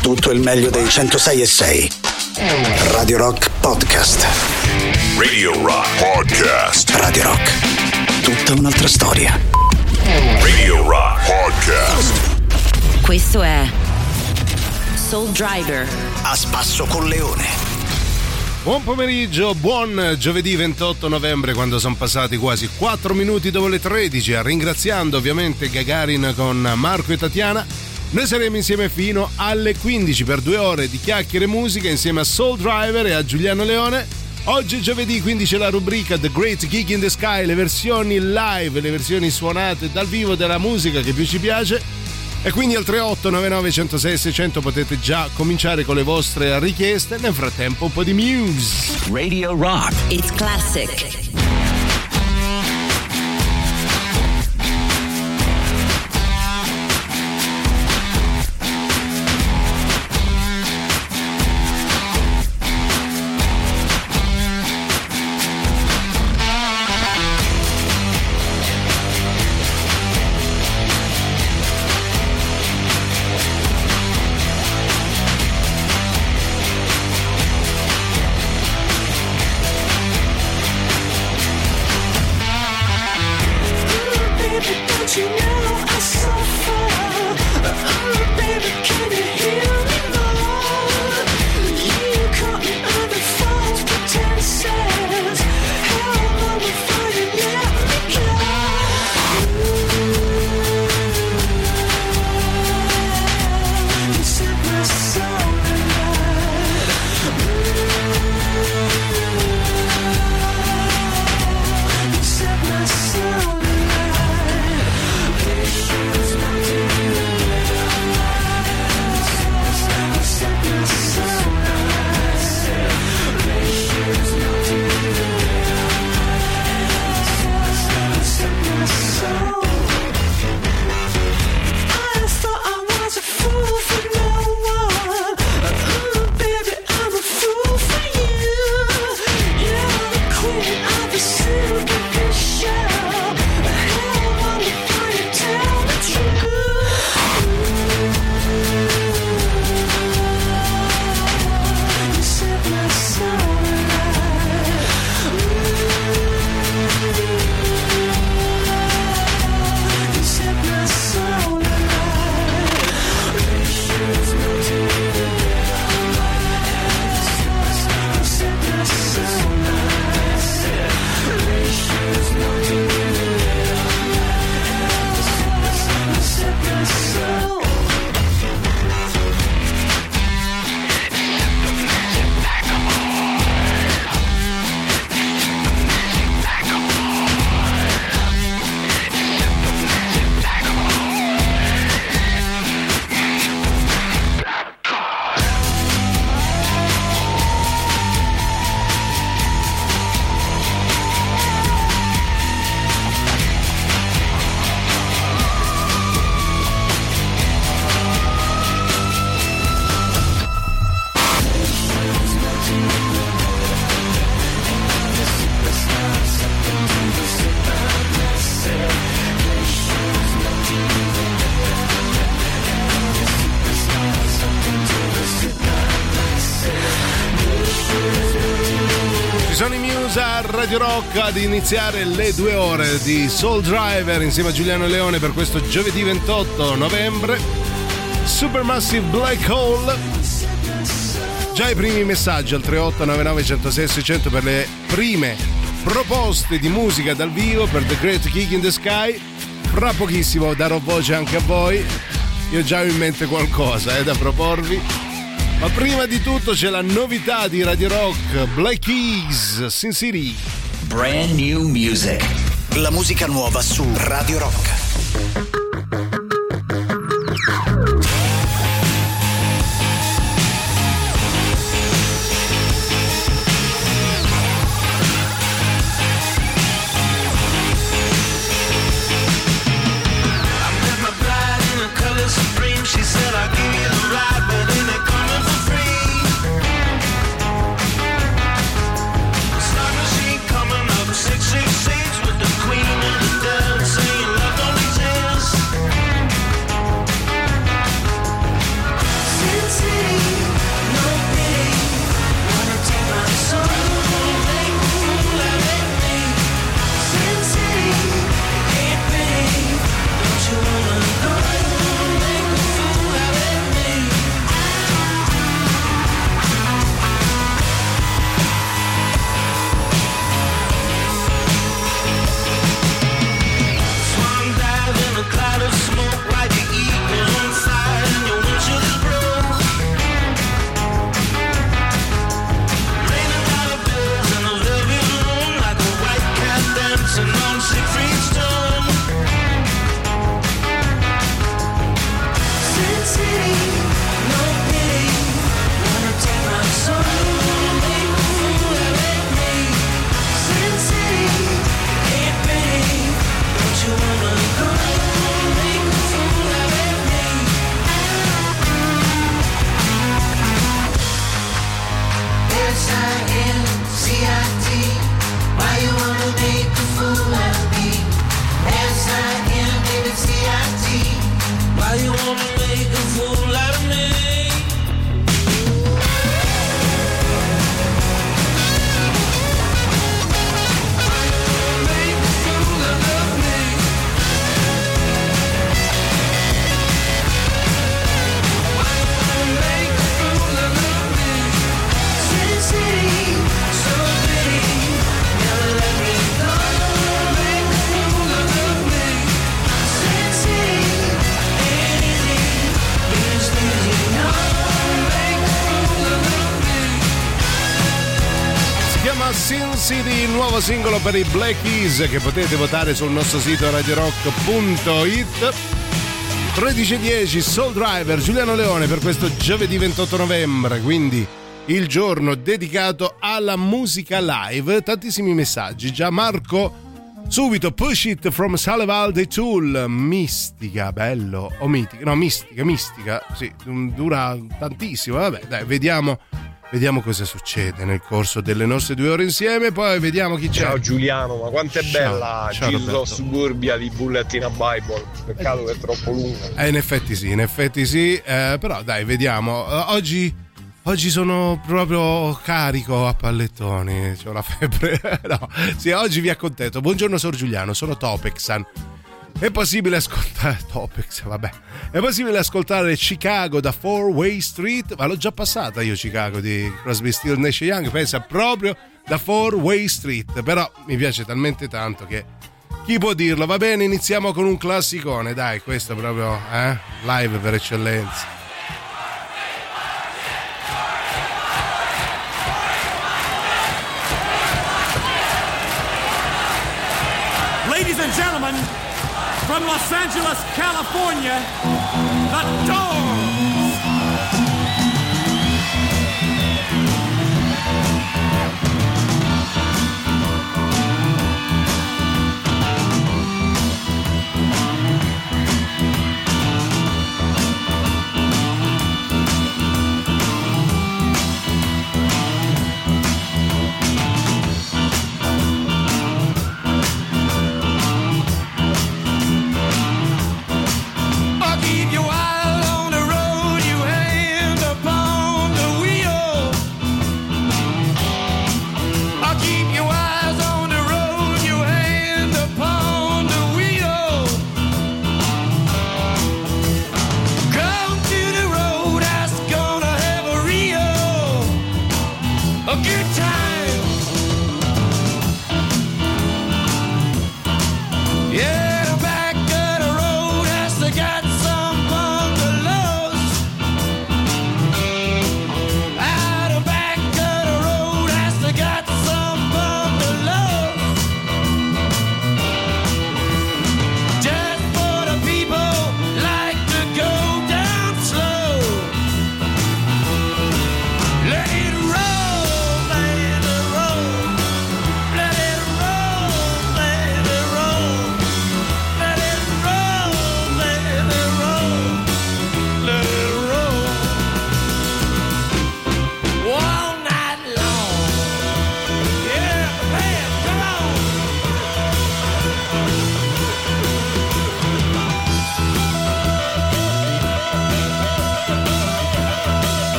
tutto il meglio dei 106.6. Radio Rock Podcast. Radio Rock Podcast. Radio Rock. Tutta un'altra storia. Radio Rock Podcast. Questo è Soul Driver. A spasso con Leone. Buon pomeriggio, buon giovedì 28 novembre, quando sono passati quasi 4 minuti dopo le 13, ringraziando ovviamente Gagarin con Marco e Tatiana. Noi saremo insieme fino alle 15 per 2 ore di chiacchiere e musica insieme a Soul Driver e a Giuliano Leone. Oggi giovedì, quindi c'è la rubrica The Great Gig in the Sky, le versioni live, le versioni suonate dal vivo della musica che più ci piace. E quindi al 3899 106 600 potete già cominciare con le vostre richieste. Nel frattempo un po' di Muse. Radio Rock. It's classic. Radio Rock ad iniziare le 2 ore di Soul Driver insieme a Giuliano Leone per questo giovedì 28 novembre. Supermassive Black Hole. Già i primi messaggi al 3899 106 600 per le prime proposte di musica dal vivo per The Great Gig in the Sky. Fra pochissimo darò voce anche a voi. Io già ho in mente qualcosa da proporvi. Ma prima di tutto c'è la novità di Radio Rock, Black Keys, Sin City. Brand new music. La musica nuova su Radio Rock. With the queen and the dove saying love only tells Sin City, il nuovo singolo per i Black Keys che potete votare sul nostro sito radiorock.it. 13:10 Soul Driver, Giuliano Leone per questo giovedì 28 novembre, quindi il giorno dedicato alla musica live. Tantissimi messaggi, già Marco subito Push It from Salival The Tool, mistica, bello, o mitica, no mistica, sì, dura tantissimo, vabbè dai, vediamo cosa succede nel corso delle nostre 2 ore insieme, poi vediamo chi c'è. Ciao Giuliano, ma quanto è bella Gillo Suburbia di Bullet in a Bible, peccato che è troppo lunga. In effetti sì, però dai, vediamo. Oggi sono proprio carico a pallettoni, c'ho la febbre. No, sì, oggi vi accontento. Buongiorno Sor Giuliano, sono Topexan. È possibile ascoltare Chicago da 4-Way Street, ma l'ho già passata io Chicago di Crosby, Stills, Nash Young, pensa proprio da 4-Way Street, però mi piace talmente tanto che chi può dirlo? Va bene, iniziamo con un classicone, dai, questo proprio live per eccellenza. Ladies and gentlemen, from Los Angeles, California, The Doors.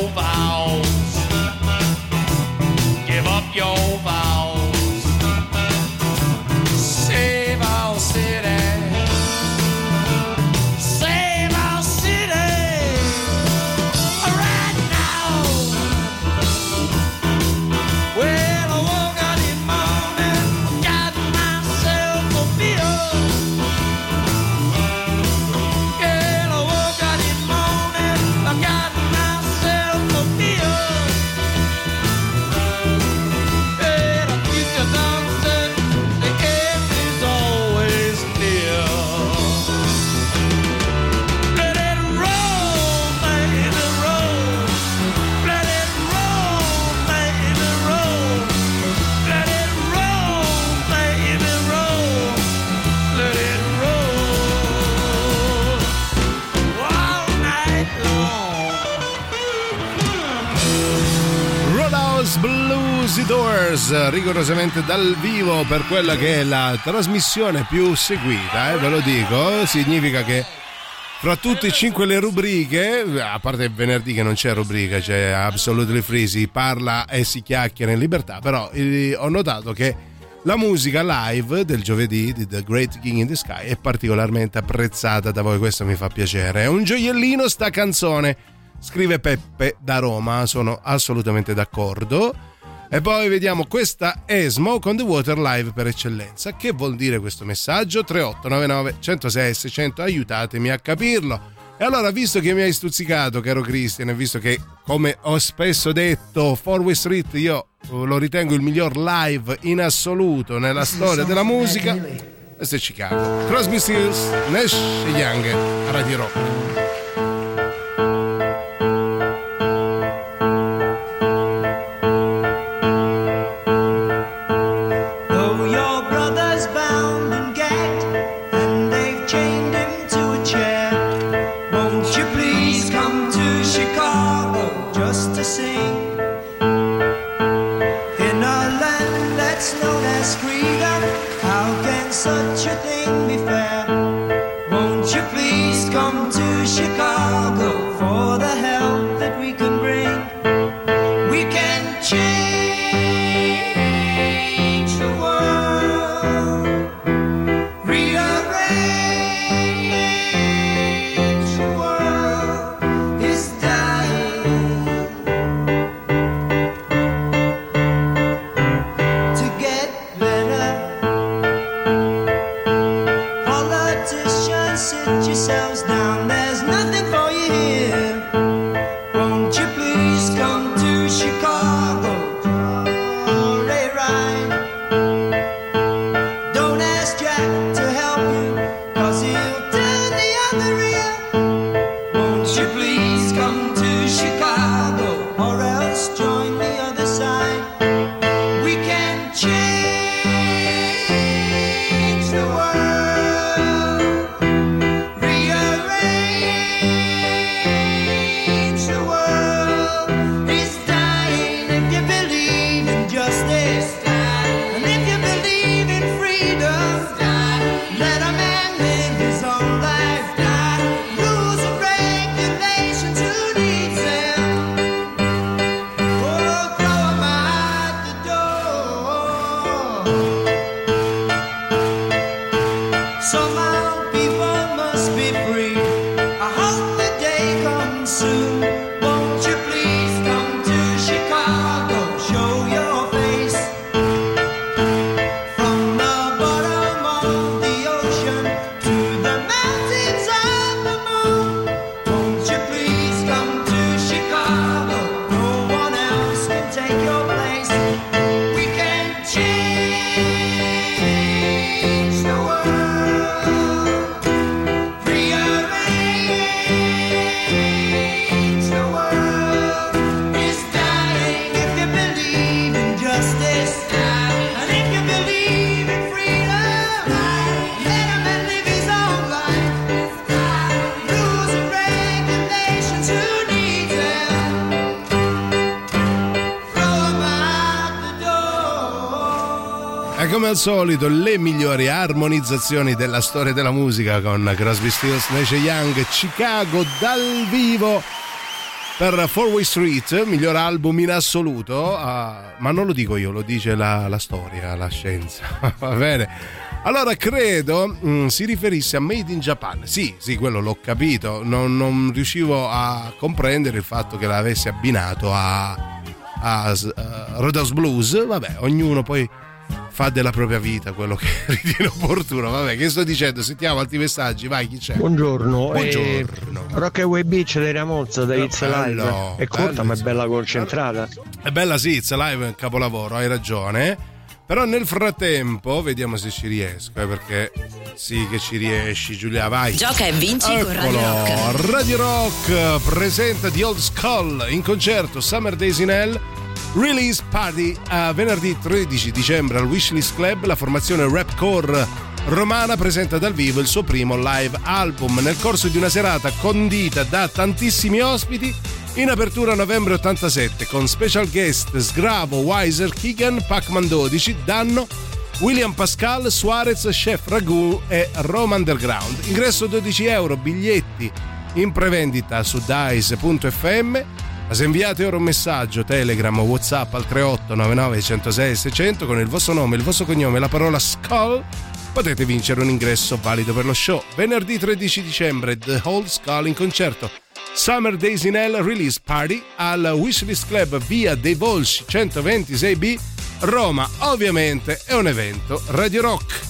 your vows. Give up your vows. Save our city. Save our city right now. Well, I woke up in the morning, got myself a beer. Yeah, I woke up in the morning, I got myself a beer. Yeah, the future done said the end is always near. Let it roll, baby, roll. Let it roll, baby, roll. Let it roll, baby, roll. Let it roll all night long. Roadhouse Blues Doors, rigorosamente dal vivo per quella che è la trasmissione più seguita, ve lo dico, significa che fra tutte e 5 le rubriche, a parte il venerdì che non c'è rubrica, c'è Absolutely Free, si parla e si chiacchiera in libertà, però ho notato che la musica live del giovedì di The Great King in the Sky è particolarmente apprezzata da voi, questo mi fa piacere. È un gioiellino sta canzone, scrive Peppe da Roma, sono assolutamente d'accordo. E poi vediamo, questa è Smoke on the Water live per eccellenza. Che vuol dire questo messaggio? 3899 106 600, aiutatemi a capirlo. E allora, visto che mi hai stuzzicato, caro Christian, e visto che, come ho spesso detto, 4-Way Street io lo ritengo il miglior live in assoluto nella storia della musica, questo è Chicago. Crosby, Stills, Nash e Young, Radio Rock. Though your brother's bound and gagged, and they've chained him to a chair, won't you please come to Chicago just to sing? In a land that's known as freedom, how can such a thing be fair? Won't you please come to Chicago for the help that we can bring? We can change the world, rearrange the world is dying to get better. Politicians, sit yourselves down, there's nothing for you here. Won't you please come to Chicago for a ride? Don't ask Jack to help you, 'cause he'll turn the other ear. Won't you please come to Chicago, or else join the other side? We can change the world, rearrange the world is dying if you believe in justice, and if you believe in freedom, let a man live his own life. Rules and regulations, who needs them? Oh, throw 'em out the door. Somehow people must be free. I hope the day comes soon. Won't you please come to Chicago, show your face? From the bottom of the ocean to the mountains of the moon. Won't you please come to Chicago? No one else can take your place. We can change the world, rearrange the world is dying if you believe in justice, and if you believe in freedom, let a man live his own life. Rules and regulations, who needs them? Throw 'em out the door. E come al solito le migliori armonizzazioni della storia della musica con Crosby, Stills, Nash e Young, Chicago dal vivo. per Four Way Street, miglior album in assoluto, ma non lo dico io, lo dice la storia, la scienza. Va bene. Allora credo si riferisse a Made in Japan. Sì, quello l'ho capito. Non riuscivo a comprendere il fatto che l'avesse abbinato a Roadhouse Blues. Vabbè, ognuno poi fa della propria vita quello che ritiene opportuno. Vabbè, che sto dicendo? Sentiamo altri messaggi, vai, chi c'è? Buongiorno. Buongiorno. Rockaway Beach dei Ramozzo da It's Alive. È corta ma è bella concentrata. È bella, sì, It's Alive è un capolavoro, hai ragione. Però nel frattempo vediamo se ci riesco, perché sì che ci riesci, Giulia, vai. Gioca e vinci con Radio Rock. Radio Rock presenta The Old Skull in concerto Summer Days in Hell Release Party a venerdì 13 dicembre al Wishlist Club. La formazione rapcore romana presenta dal vivo il suo primo live album nel corso di una serata condita da tantissimi ospiti. In apertura novembre 87 con special guest Sgravo, Weiser, Keegan, Pac-Man 12, Danno, William Pascal, Suarez, Chef Ragu e Roma Underground. Ingresso €12, biglietti in prevendita su dice.fm. Ma se inviate ora un messaggio Telegram o WhatsApp al 3899 106 600 con il vostro nome, il vostro cognome e la parola Skull, potete vincere un ingresso valido per lo show. Venerdì 13 dicembre The Old Skull in concerto Summer Days in Hell Release Party al Wishlist Club via dei Volsci 126B, Roma. Ovviamente è un evento Radio Rock.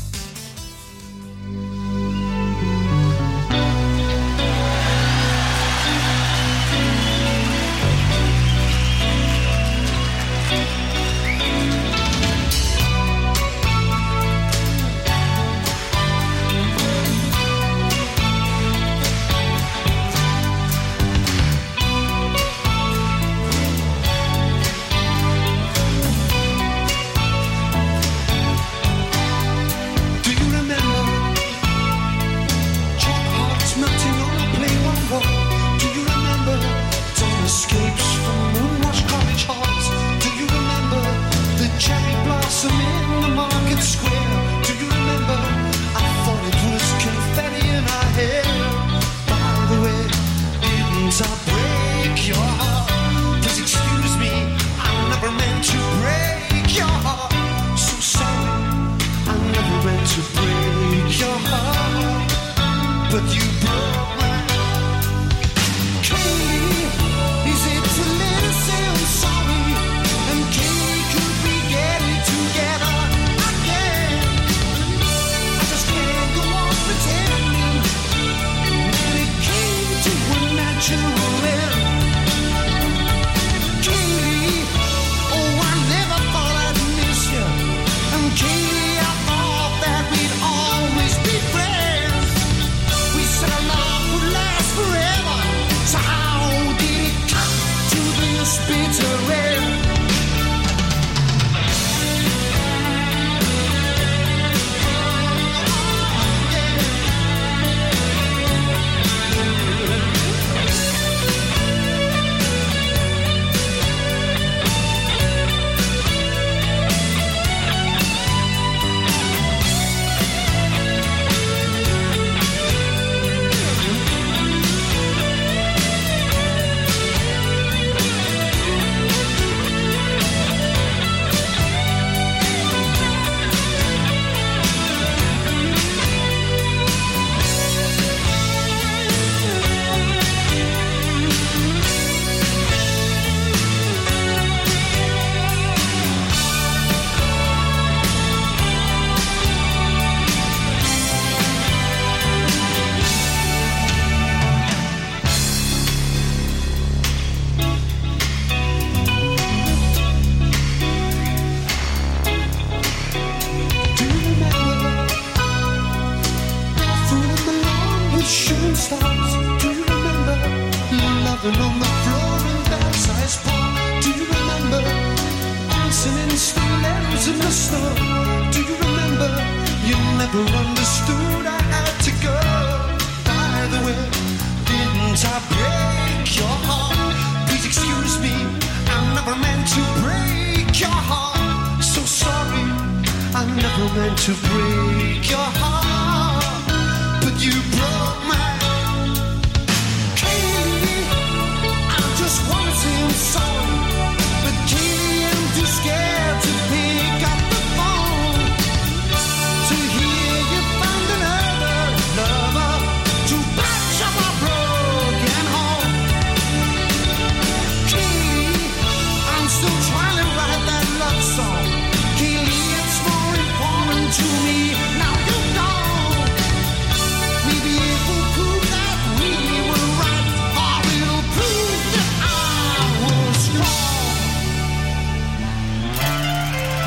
Just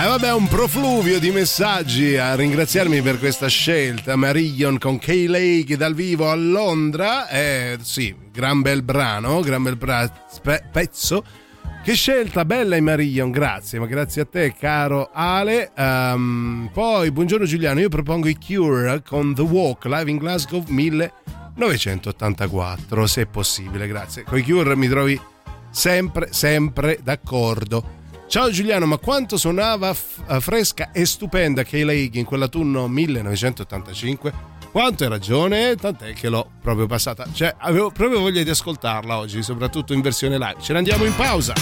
Vabbè, un profluvio di messaggi a ringraziarmi per questa scelta. Marillion con Kay Lake dal vivo a Londra. Sì, gran bel brano, pezzo. Che scelta bella, Marillion, grazie, ma grazie a te, caro Ale. Poi, buongiorno Giuliano, io propongo i Cure con The Walk, live in Glasgow 1984, se è possibile, grazie. Con i Cure mi trovi sempre d'accordo. Ciao Giuliano, ma quanto suonava fresca e stupenda Kay Lake in quell'autunno 1985? Quanto hai ragione, tant'è che l'ho proprio passata. Cioè, avevo proprio voglia di ascoltarla oggi, soprattutto in versione live. Ce ne andiamo in pausa.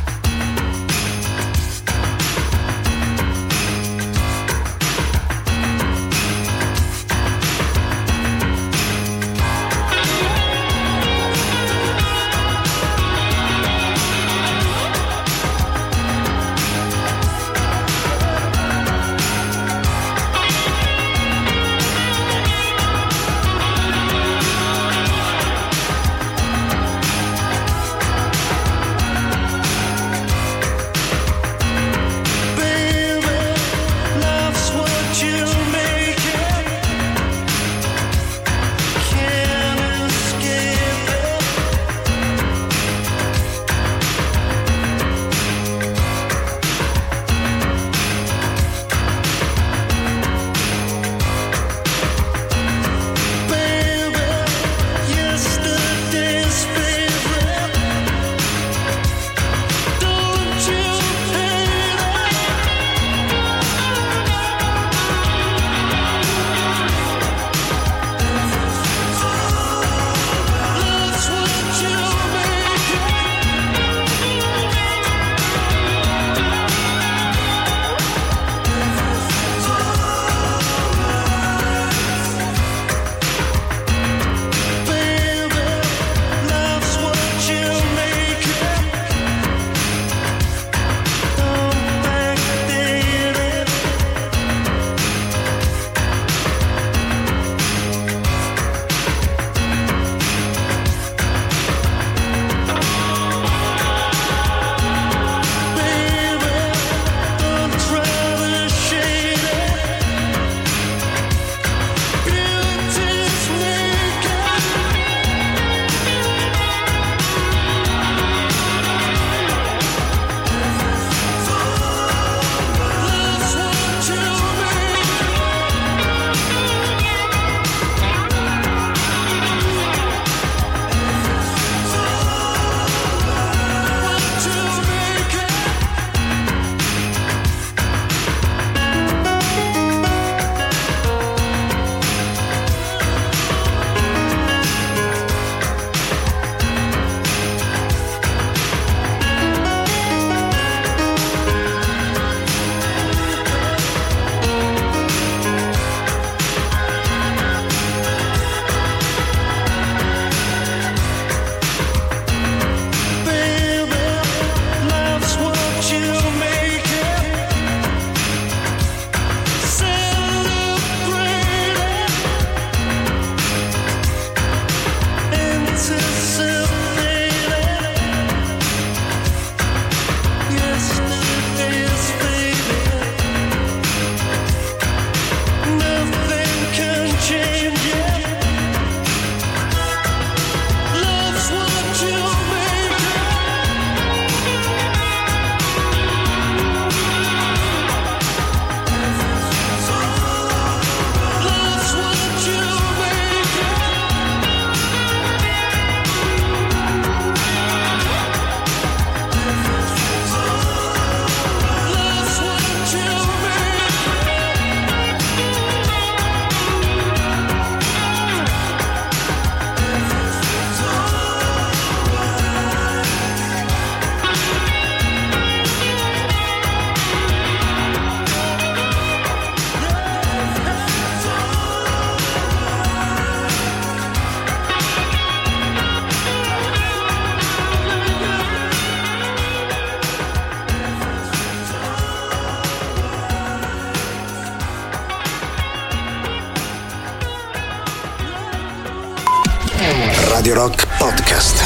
Radio Rock Podcast.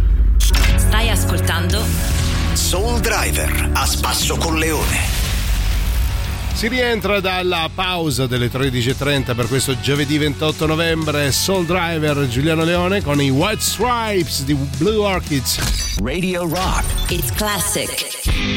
Stai ascoltando Soul Driver a spasso con Leone. Si rientra dalla pausa delle 13.30 per questo giovedì 28 novembre. Soul Driver, Giuliano Leone con i White Stripes di Blue Orchids. Radio Rock. It's classic.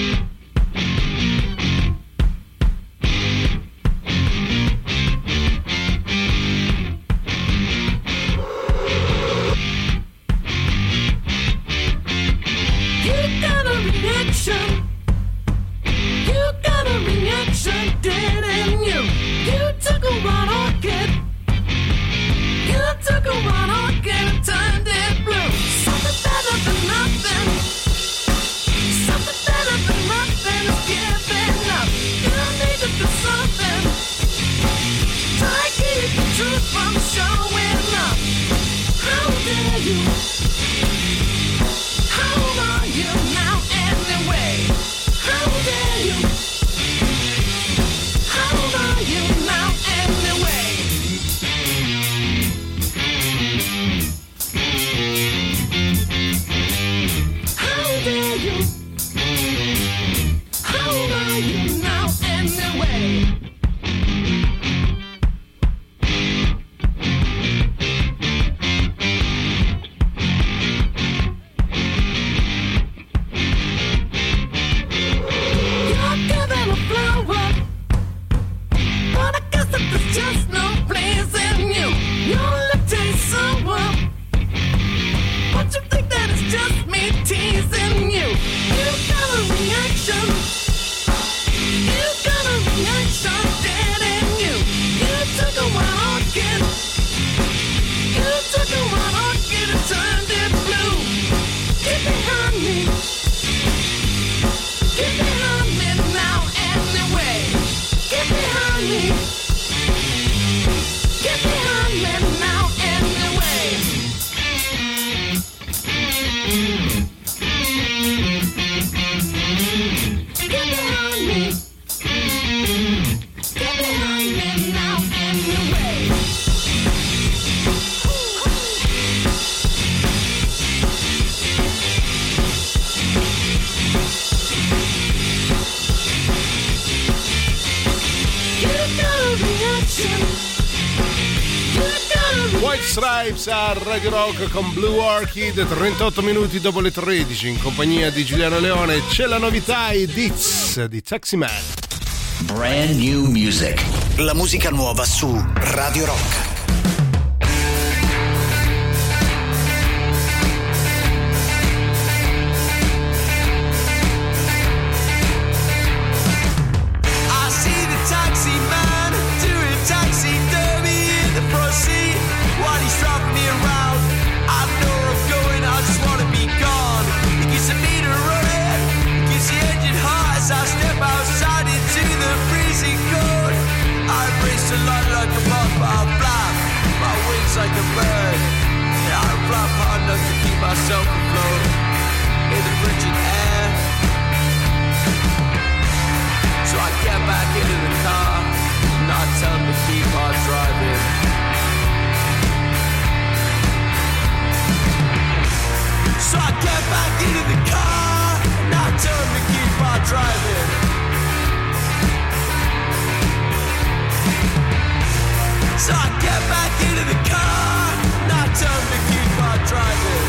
Stripes a Radio Rock con Blue Orchid, 38 minuti dopo le 13 in compagnia di Giuliano Leone. C'è la novità, i Deets di Taxi Man. Brand new music. La musica nuova su Radio Rock. Like a bird, yeah, I fly hard enough to keep myself afloat in the frigid air. So I get back into the car and I tell them to keep on driving. So I get back into the car and I tell them to keep on driving. So I get back into the car, not tell them to keep on driving.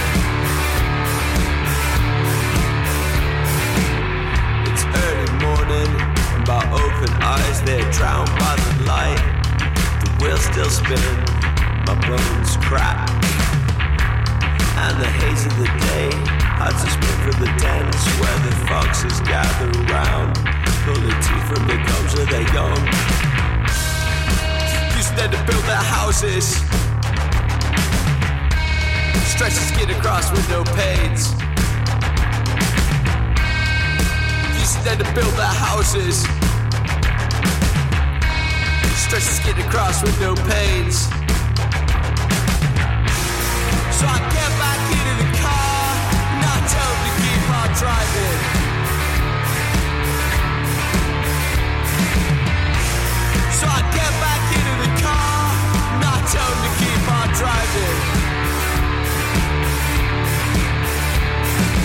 It's early morning, and my open eyes, they're drowned by the light. The wheel's still spinning, my bones crack. And the haze of the day, I just been for the dance where the foxes gather around, pulling teeth from the gums of their young. Then to build their houses, stretch the skin across window panes. Used then to build their houses, stretch the skin across window panes. So I get back into the car, not tell them to keep on driving. So I get back into the car, not tell them to keep on driving.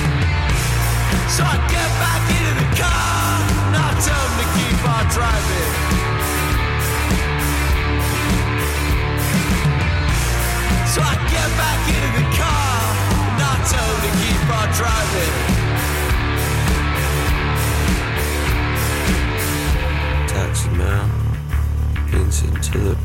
So I get back into the car, not tell them to keep on driving.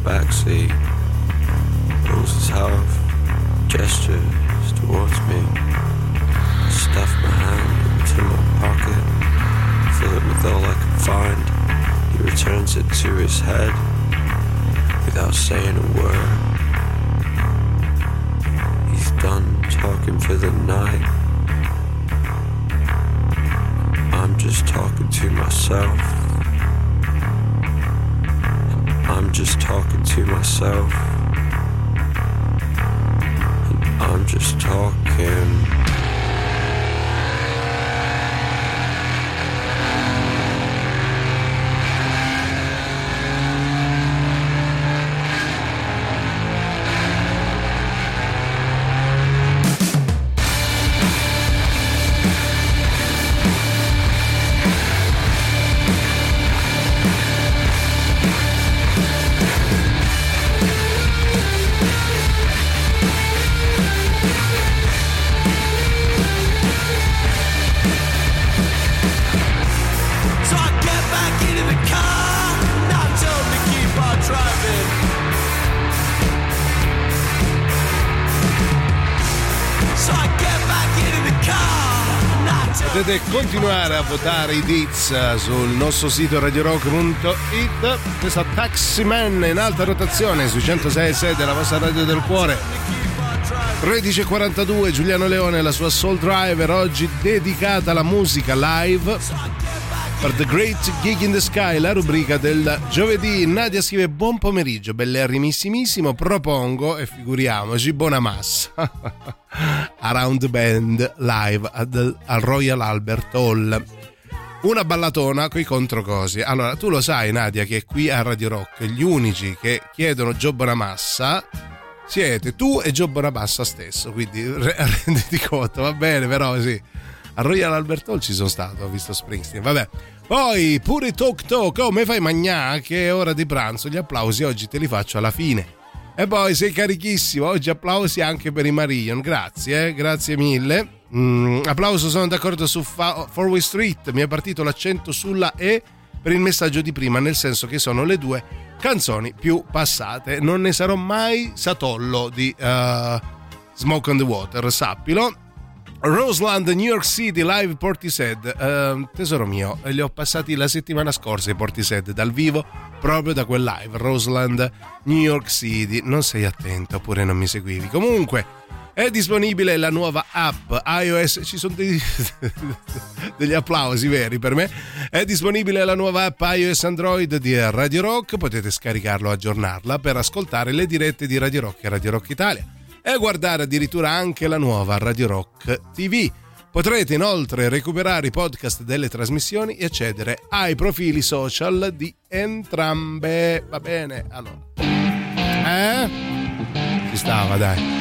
backseat. Moves his half, gestures towards me. I stuff my hand into my pocket, fill it with all I can find. He returns it to his head without saying a word. He's done talking for the night. I'm just talking to myself. I'm just talking to myself. And I'm just talking. Potete continuare a votare i Deets sul nostro sito radiorock.it. Questa Taxi Man in alta rotazione sui 106.6 della vostra radio del cuore. 13.42, Giuliano Leone e la sua Soul Driver, oggi dedicata alla musica live per The Great Gig in the Sky, la rubrica del giovedì. Nadia scrive: buon pomeriggio, bellerrimissimissimo, propongo, e figuriamoci, buona massa Around Band live al Royal Albert Hall, una ballatona coi controcosi. Allora, tu lo sai, Nadia, che qui a Radio Rock gli unici che chiedono Gio Bonamassa siete tu e Gio Bonamassa stesso, quindi renditi conto, va bene, però sì, al Royal Albert Hall ci sono stato, ho visto Springsteen, vabbè. Poi pure Talk, oh, me fai magnà che è ora di pranzo, gli applausi oggi te li faccio alla fine. E poi sei carichissimo, oggi applausi anche per i Marion, grazie mille. Applauso, sono d'accordo su Fourway Street, mi è partito l'accento sulla E per il messaggio di prima, nel senso che sono le due canzoni più passate. Non ne sarò mai satollo di Smoke on the Water, sappilo. Roseland, New York City, live Portishead. Tesoro mio, li ho passati la settimana scorsa i Portishead dal vivo, proprio da quel live. Roseland, New York City. Non sei attento, oppure non mi seguivi. Comunque è disponibile la nuova app iOS. Ci sono degli applausi veri per me. È disponibile la nuova app iOS Android di Radio Rock. Potete scaricarlo, aggiornarla per ascoltare le dirette di Radio Rock e Radio Rock Italia e guardare addirittura anche la nuova Radio Rock TV. Potrete inoltre recuperare i podcast delle trasmissioni e accedere ai profili social di entrambe. Va bene? Allora, ci stava, dai.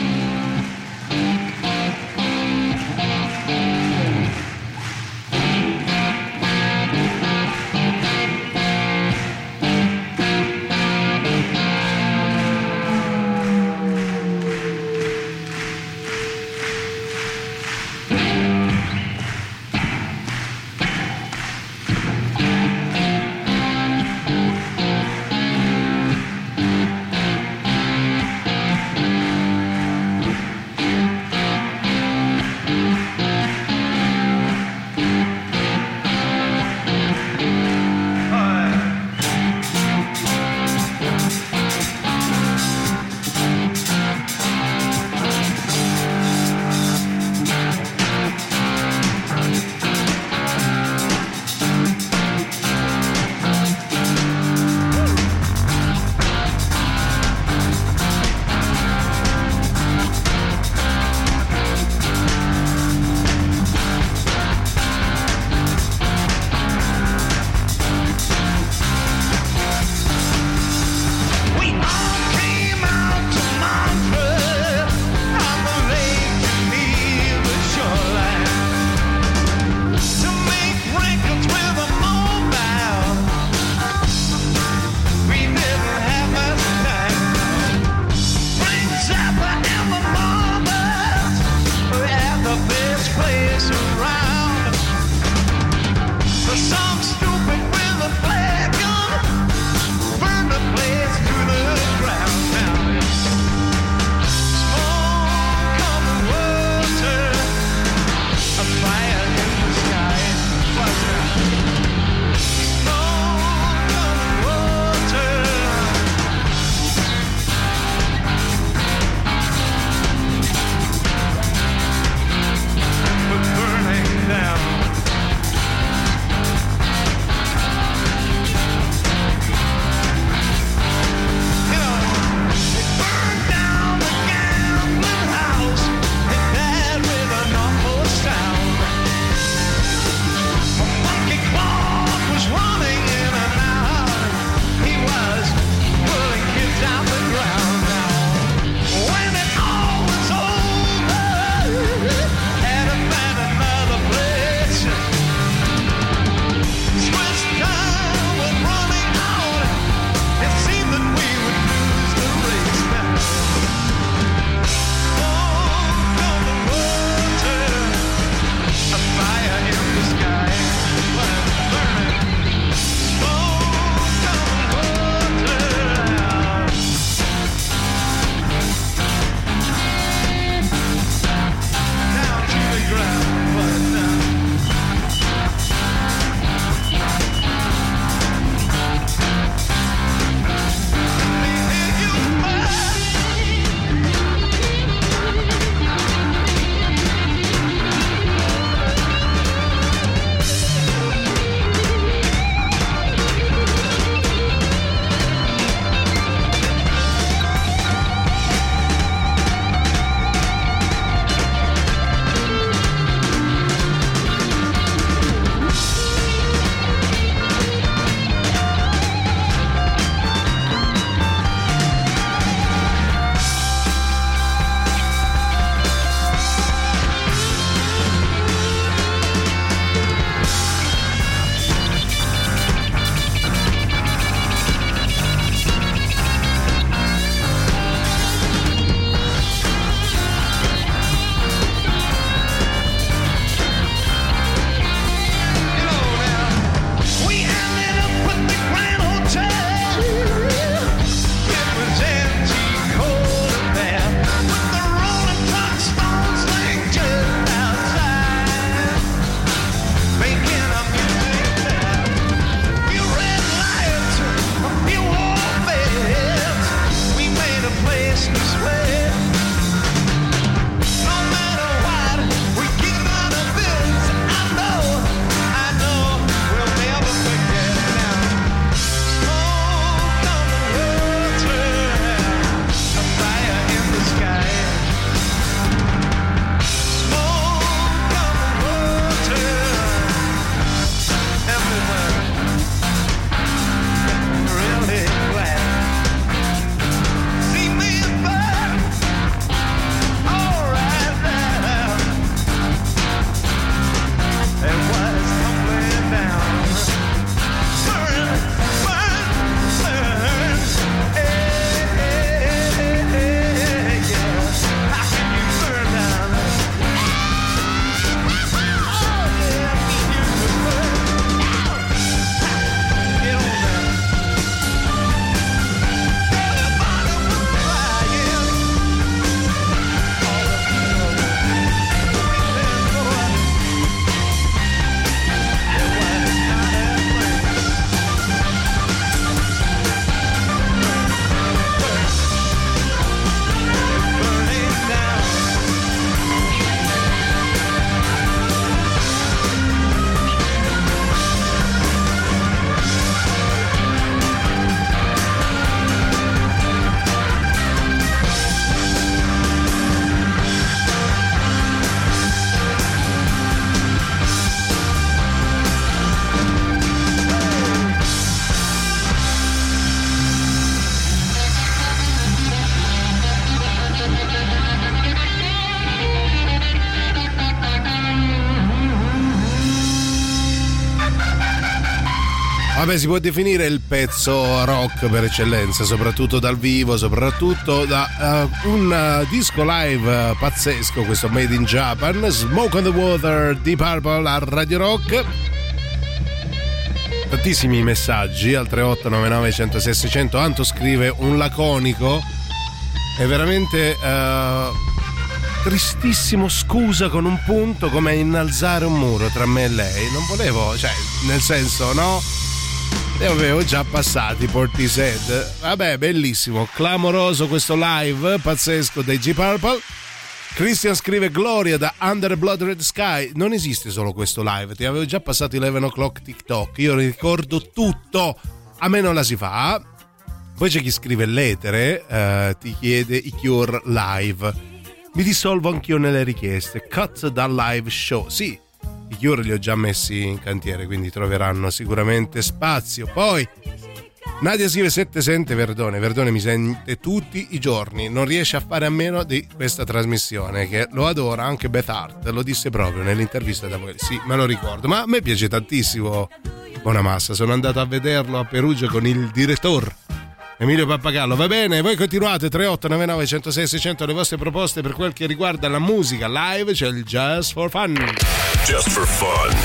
Vabbè, si può definire il pezzo rock per eccellenza, soprattutto dal vivo, soprattutto da un disco live pazzesco, questo Made in Japan, Smoke on the Water, Deep Purple a Radio Rock. Tantissimi messaggi al 3899 106 600. Anto scrive un laconico, è veramente tristissimo, scusa con un punto, come innalzare un muro tra me e lei. Non volevo, cioè, nel senso, no? Ne avevo già passati Portishead. Vabbè, bellissimo, clamoroso questo live pazzesco dei Deep Purple. Christian scrive Gloria da Under a Blood Red Sky. Non esiste solo questo live, ti avevo già passato 11 o'clock TikTok, io ricordo tutto, a me non la si fa. Poi c'è chi scrive l'etere, ti chiede i Cure live. Mi dissolvo anch'io nelle richieste, cut dal live show. Sì, i Cure li ho già messi in cantiere, quindi troveranno sicuramente spazio. Poi Nadia scrive: se te sente Verdone mi sente tutti i giorni, non riesce a fare a meno di questa trasmissione, che lo adora. Anche Beth Hart lo disse proprio nell'intervista da voi. Sì, me lo ricordo, ma a me piace tantissimo Bonamassa. Sono andato a vederlo a Perugia con il direttore Emilio Pappagallo. Va bene, voi continuate 3899 106 600 le vostre proposte per quel che riguarda la musica live. C'è il Just for Fun. Just for Fun.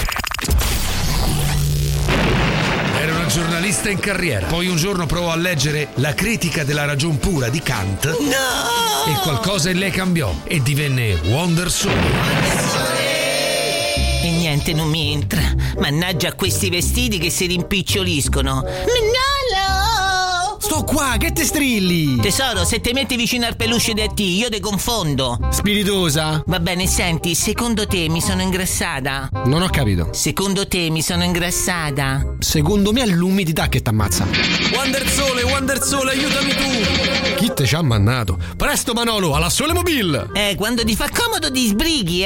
Era una giornalista in carriera. Poi un giorno provò a leggere La critica della ragion pura di Kant. No! E qualcosa in lei cambiò e divenne Wonder Soul. E niente, non mi entra. Mannaggia questi vestiti che si rimpiccioliscono. Manolo! Sto qua, che te strilli? Tesoro, se te metti vicino al peluche di T, io te confondo. Spiritosa? Va bene, senti, secondo te mi sono ingrassata? Non ho capito. Secondo te mi sono ingrassata? Secondo me è l'umidità che t'ammazza. Wonder Sole, aiutami tu! Chi te ci ha mannato? Presto Manolo, alla Sole Mobile! Quando ti fa comodo ti sbrighi,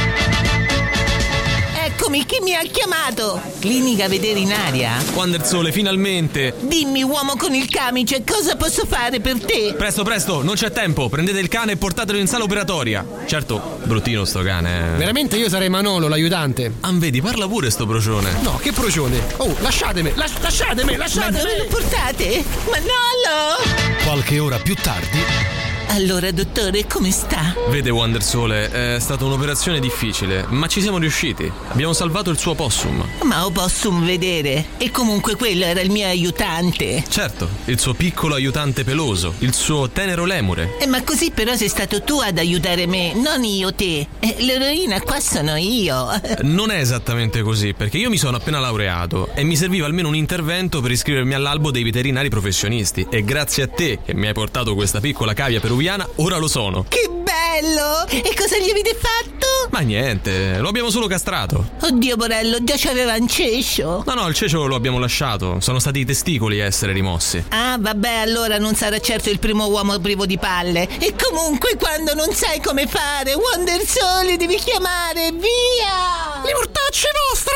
Eccomi, chi mi ha chiamato? Clinica veterinaria? Wonder Sole, finalmente! Dimmi, uomo con il camice, cosa posso fare per te? Presto, non c'è tempo, prendete il cane e portatelo in sala operatoria. Certo, bruttino sto cane. Veramente io sarei Manolo, l'aiutante. Vedi, parla pure sto procione. No, che procione? Oh, lasciatemi! Ma dove lo portate? Manolo! Qualche ora più tardi. Allora, dottore, come sta? Vede Wonder Sole, è stata un'operazione difficile, ma ci siamo riusciti. Abbiamo salvato il suo possum. Ma ho possum vedere. E comunque quello era il mio aiutante. Certo, il suo piccolo aiutante peloso, il suo tenero lemure. Ma così però sei stato tu ad aiutare me, non io te. L'eroina qua sono io. Non è esattamente così, perché io mi sono appena laureato e mi serviva almeno un intervento per iscrivermi all'albo dei veterinari professionisti. E grazie a te, che mi hai portato questa piccola cavia peruviana, ora lo sono. Che bello! E cosa gli avete fatto? Ma niente, lo abbiamo solo castrato. Oddio Borello, già c'aveva un cecio. No, il cecio lo abbiamo lasciato. Sono stati i testicoli a essere rimossi. Ah, vabbè, allora non sarà certo il primo uomo privo di palle. E comunque quando non sai come fare, Wonder Sole devi chiamare, via! Li mortacci vostra!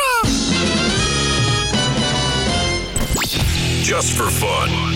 Just for Fun.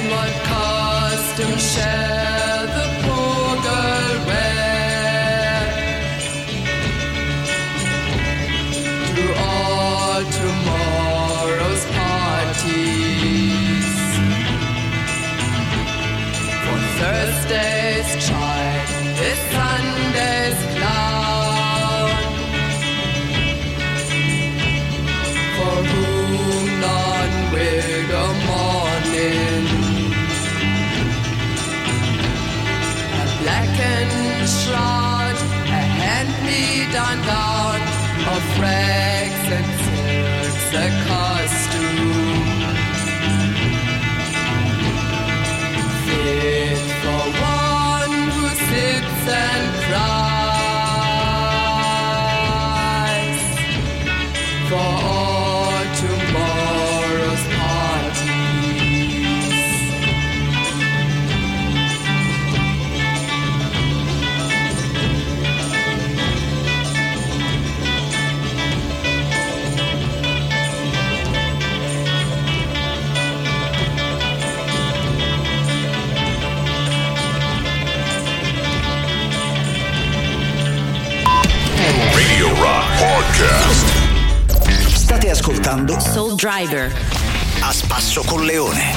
what costume shall the poor girl wear to all tomorrow's parties? For Thursday's child is Sunday's clown, for whom none will go mourning. A blackened shroud, a hand-me-down gown of rags and silks, a costume fit for one who sits and cries for all tomorrow's parties. Radio Rock Podcast. State ascoltando Soul Driver a spasso con Leone.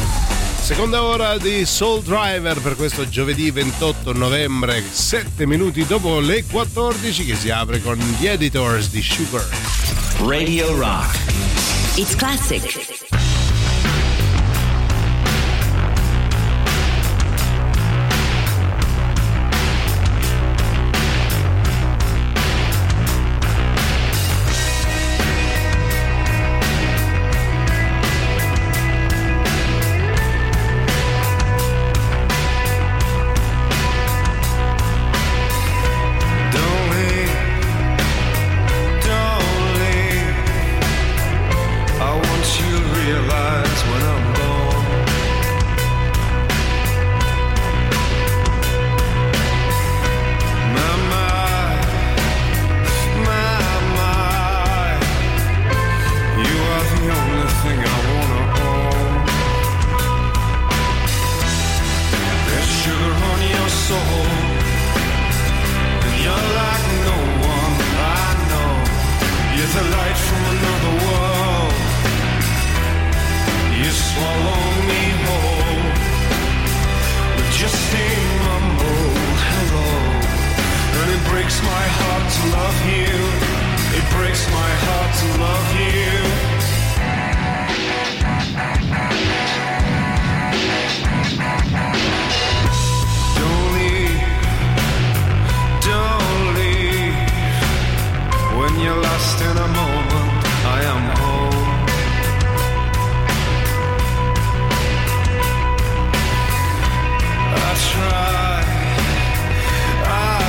Seconda ora di Soul Driver per questo giovedì 28 novembre, 7 minuti dopo le 14, che si apre con The Editors di Sugar. Radio Rock. It's classic.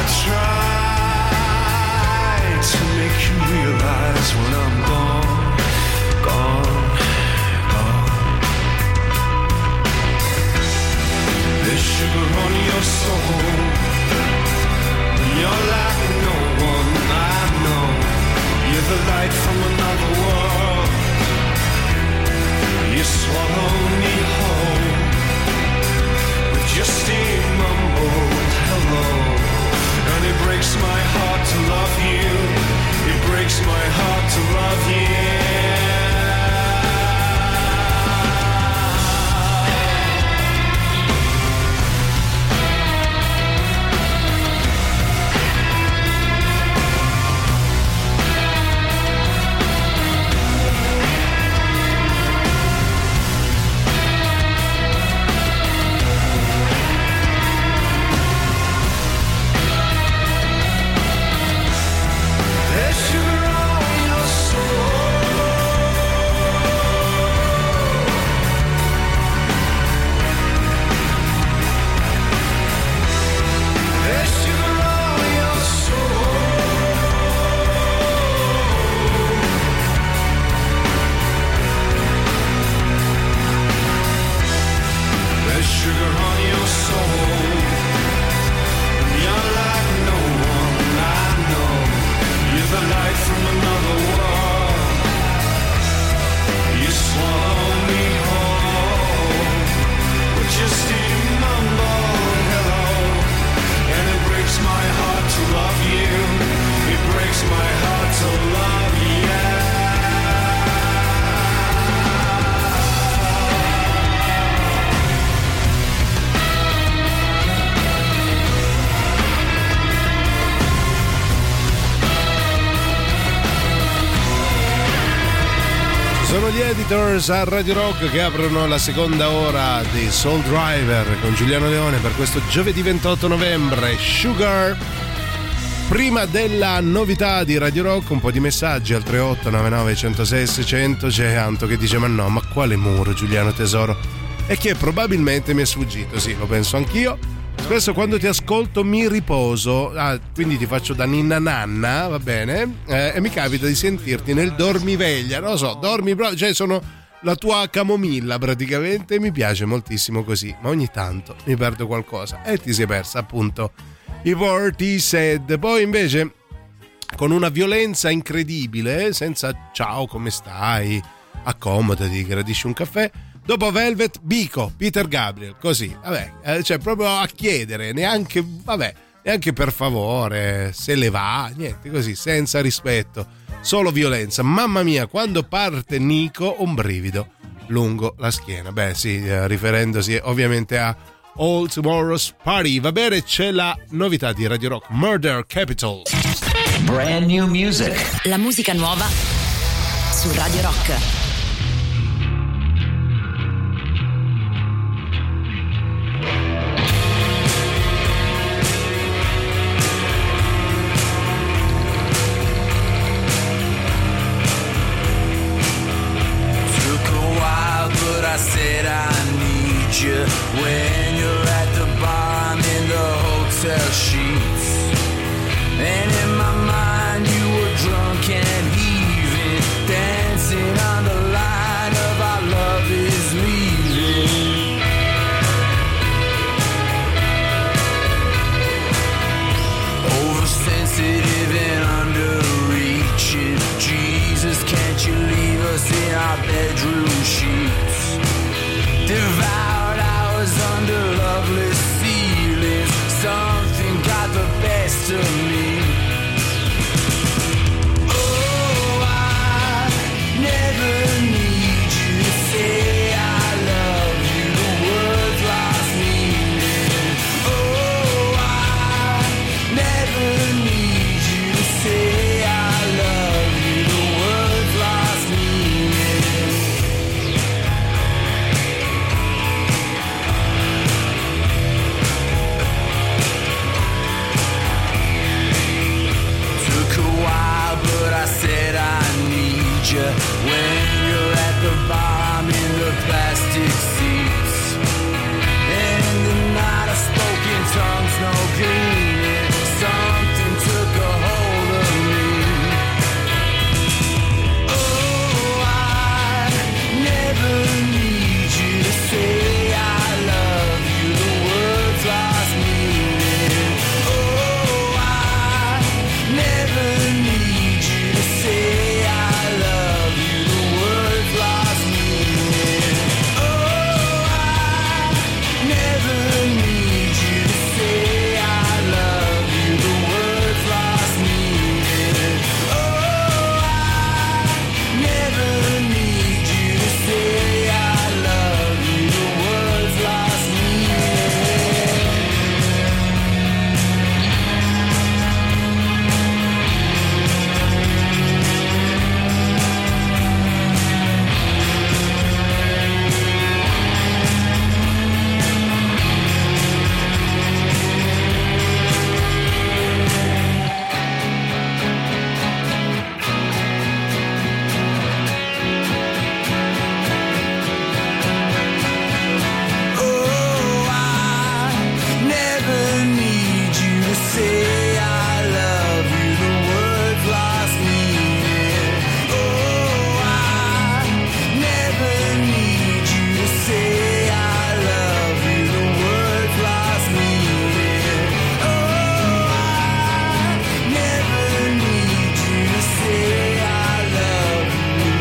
When I'm gone gli Editors a Radio Rock che aprono la seconda ora di Soul Driver con Giuliano Leone per questo giovedì 28 novembre. Sugar. Prima della novità di Radio Rock, un po' di messaggi al 3899 106 600. C'è Anto che dice: ma no, ma quale muro, Giuliano tesoro? E che probabilmente mi è sfuggito, sì, lo penso anch'io. Spesso quando ti ascolto mi riposo, quindi ti faccio da ninna nanna, va bene? E mi capita di sentirti nel dormiveglia, non lo so, dormi proprio, cioè sono la tua camomilla praticamente, mi piace moltissimo così, ma ogni tanto mi perdo qualcosa e ti sei persa appunto i Portishead. Poi invece con una violenza incredibile, senza ciao come stai, accomodati, gradisci un caffè. Dopo Velvet, Bico, Peter Gabriel, così, vabbè, cioè proprio a chiedere, neanche per favore, se le va, niente, così, senza rispetto, solo violenza. Mamma mia, quando parte Nico, un brivido lungo la schiena. Beh sì, riferendosi ovviamente a All Tomorrow's Party. Va bene, c'è la novità di Radio Rock, Murder Capital. Brand new music. La musica nuova su Radio Rock. I said I need you when you're at the bar, I'm in the hotel sheets, and in my mind you were drunk and heaving, dancing on the line of our love is leaving. Oversensitive and underreaching, Jesus, can't you leave us in our bedroom sheets? Devoured hours under loveless ceilings, something got the best of me. Oh, I never need you to say I love you, the words lost meaning. Oh, I never need you to say I love you, the words lost meaning. But I said I need you when you're at the bar, I'm in the plastic seats, and in the night I spoke in tongues, no gleaming, something took a hold of me. Oh, I never need you to say I love you, the words lost meaning. Oh, I never need you to say I love you, the words lost meaning. Oh, I never need you to say I love you, the words lost meaning. Oh, I never need you to say I love you, the words lost meaning. Oh, I never need you to say I love you, the words lost meaning. Oh, I never need you to say I love you, the words lost meaning. Oh, I never need you to say I love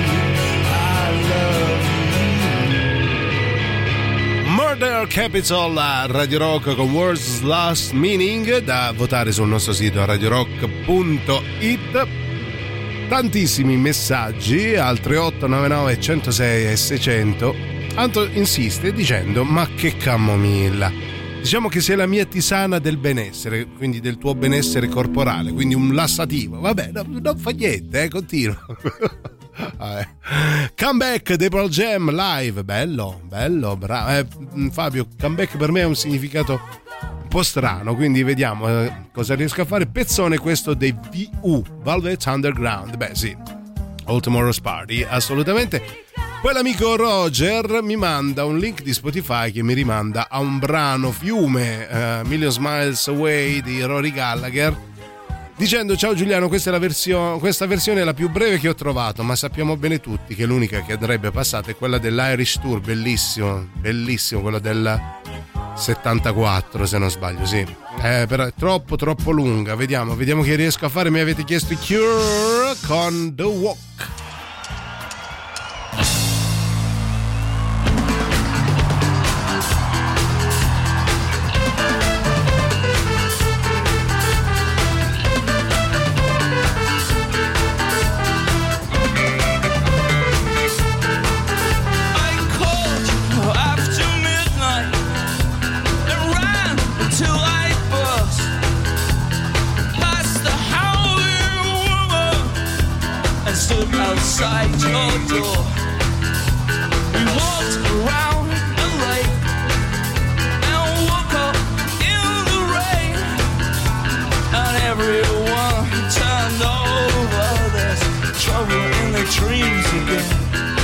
you, Murder Capital a Radio Rock con Words Lost Meaning, da votare sul nostro sito radiorock.it. Tantissimi messaggi al 3899 106 e 600. Anto insiste dicendo: ma che camomilla, diciamo che sei la mia tisana del benessere, quindi del tuo benessere corporale, quindi un lassativo. Vabbè, non fa niente, continua. Comeback dei Pearl Jam live, bello, bravo. Fabio, comeback per me ha un significato un po' strano, quindi vediamo cosa riesco a fare. Pezzone questo dei VU, Velvet Underground. Beh sì, All Tomorrow's Party, assolutamente. Poi l'amico Roger mi manda un link di Spotify che mi rimanda a un brano fiume, Million Miles Away di Rory Gallagher, dicendo: ciao Giuliano, questa versione è la più breve che ho trovato, ma sappiamo bene tutti che l'unica che andrebbe passata è quella dell'Irish Tour, bellissimo, quello del 74 se non sbaglio, sì. Però è troppo lunga. Vediamo che riesco a fare. Mi avete chiesto i Cure con The Walk. Outside your door, we walked around the lake and woke up in the rain, and everyone turned over. There's trouble in their dreams again.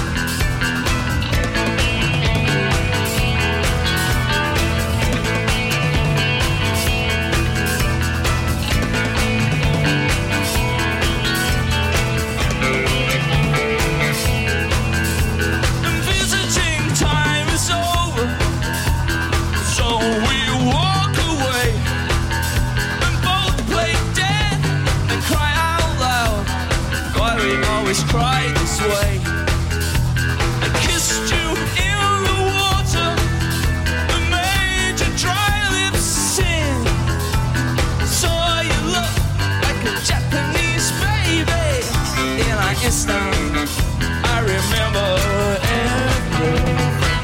Cry this way. I kissed you in the water and made your dry lips sing. Saw you look like a Japanese baby. In an instant, I remember everything.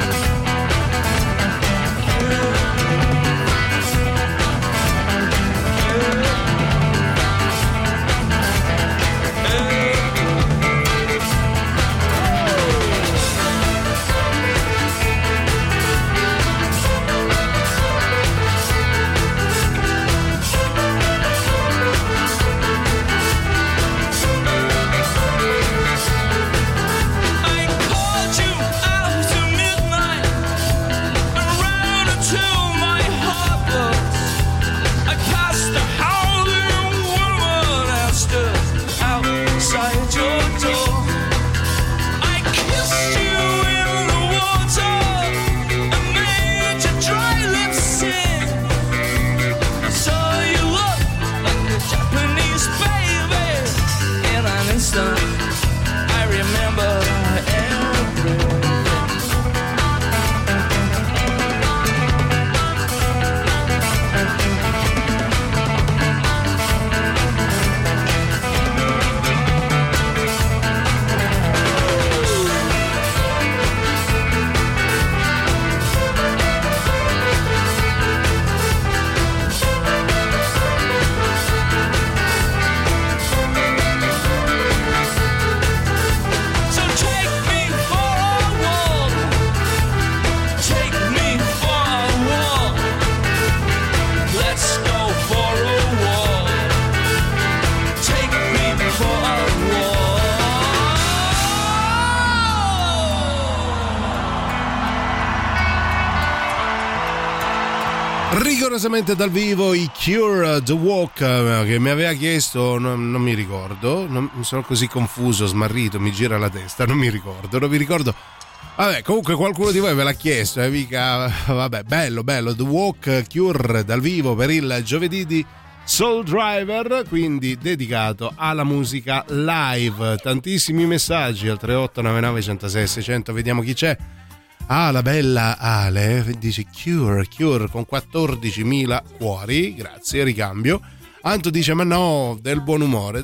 Rigorosamente dal vivo i Cure, The Walk, che mi aveva chiesto, non mi ricordo, sono così confuso, smarrito, mi gira la testa, non mi ricordo. Vabbè, comunque qualcuno di voi ve l'ha chiesto, mica, vabbè, bello, The Walk, Cure dal vivo per il giovedì di Soul Driver, quindi dedicato alla musica live. Tantissimi messaggi al 3899 106 600, vediamo chi c'è. Ah, la bella Ale dice Cure con 14.000 cuori, grazie, ricambio. Anto dice: ma no, del buon umore,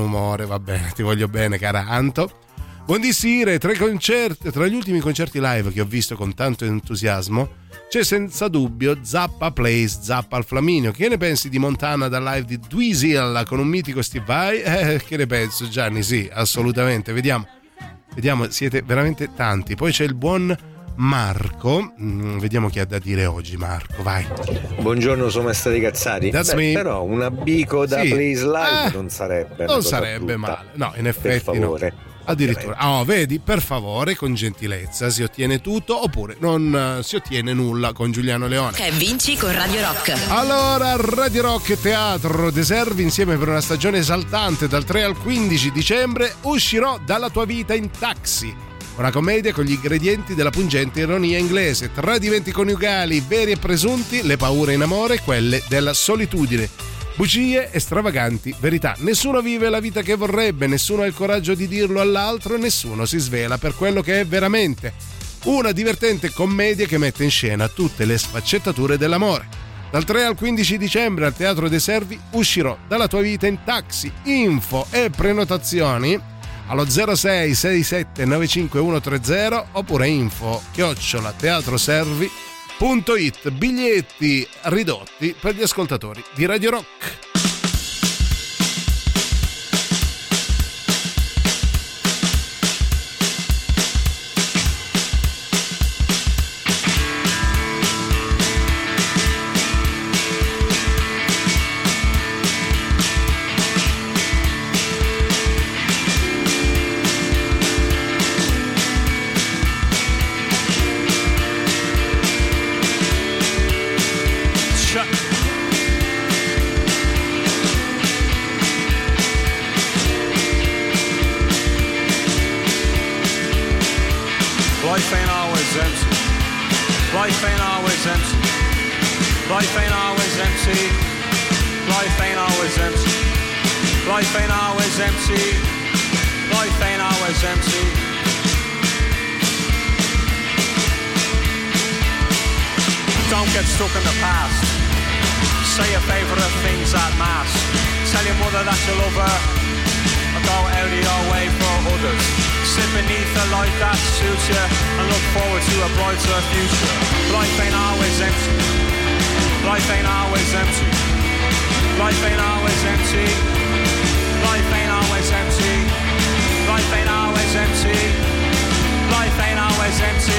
va bene, ti voglio bene, cara Anto. Buondisire, tra gli ultimi concerti live che ho visto con tanto entusiasmo c'è senza dubbio Zappa Plays Zappa al Flaminio. Che ne pensi di Montana dal live di Dweezil con un mitico Steve Vai? Che ne penso, Gianni? Sì, assolutamente, vediamo Vediamo, siete veramente tanti. Poi c'è il buon Marco, vediamo chi ha da dire oggi. Marco, vai. Buongiorno, sono stati cazzati. Però una bico da Please Live non sarebbe male. No, in effetti per favore. No. Addirittura, vedi, per favore, con gentilezza si ottiene tutto, oppure non si ottiene nulla con Giuliano Leone. Che vinci con Radio Rock. Allora, Radio Rock Teatro De Servi, insieme per una stagione esaltante dal 3 al 15 dicembre, uscirò dalla tua vita in taxi. Una commedia con gli ingredienti della pungente ironia inglese, tradimenti coniugali veri e presunti, le paure in amore, quelle della solitudine. Bugie e stravaganti verità. Nessuno vive la vita che vorrebbe, nessuno ha il coraggio di dirlo all'altro, nessuno si svela per quello che è veramente. Una divertente commedia che mette in scena tutte le sfaccettature dell'amore. Dal 3 al 15 dicembre al Teatro dei Servi uscirò dalla tua vita in taxi. Info e prenotazioni allo 06 67 95 130 oppure info@teatroservi.it. Biglietti ridotti per gli ascoltatori di Radio Rock. Life ain't always empty. Life ain't always empty. Life ain't always empty. Life ain't always empty. Life ain't always empty. Life ain't always empty. Don't get stuck in the past. Say your favourite things at mass. Tell your mother that you love her. Or go out of your way for others. Sit beneath a light that suits you and look forward to a brighter future. Life ain't always empty. Life ain't always empty. Life ain't always empty. Life ain't always empty. Life ain't always empty. Life ain't always empty.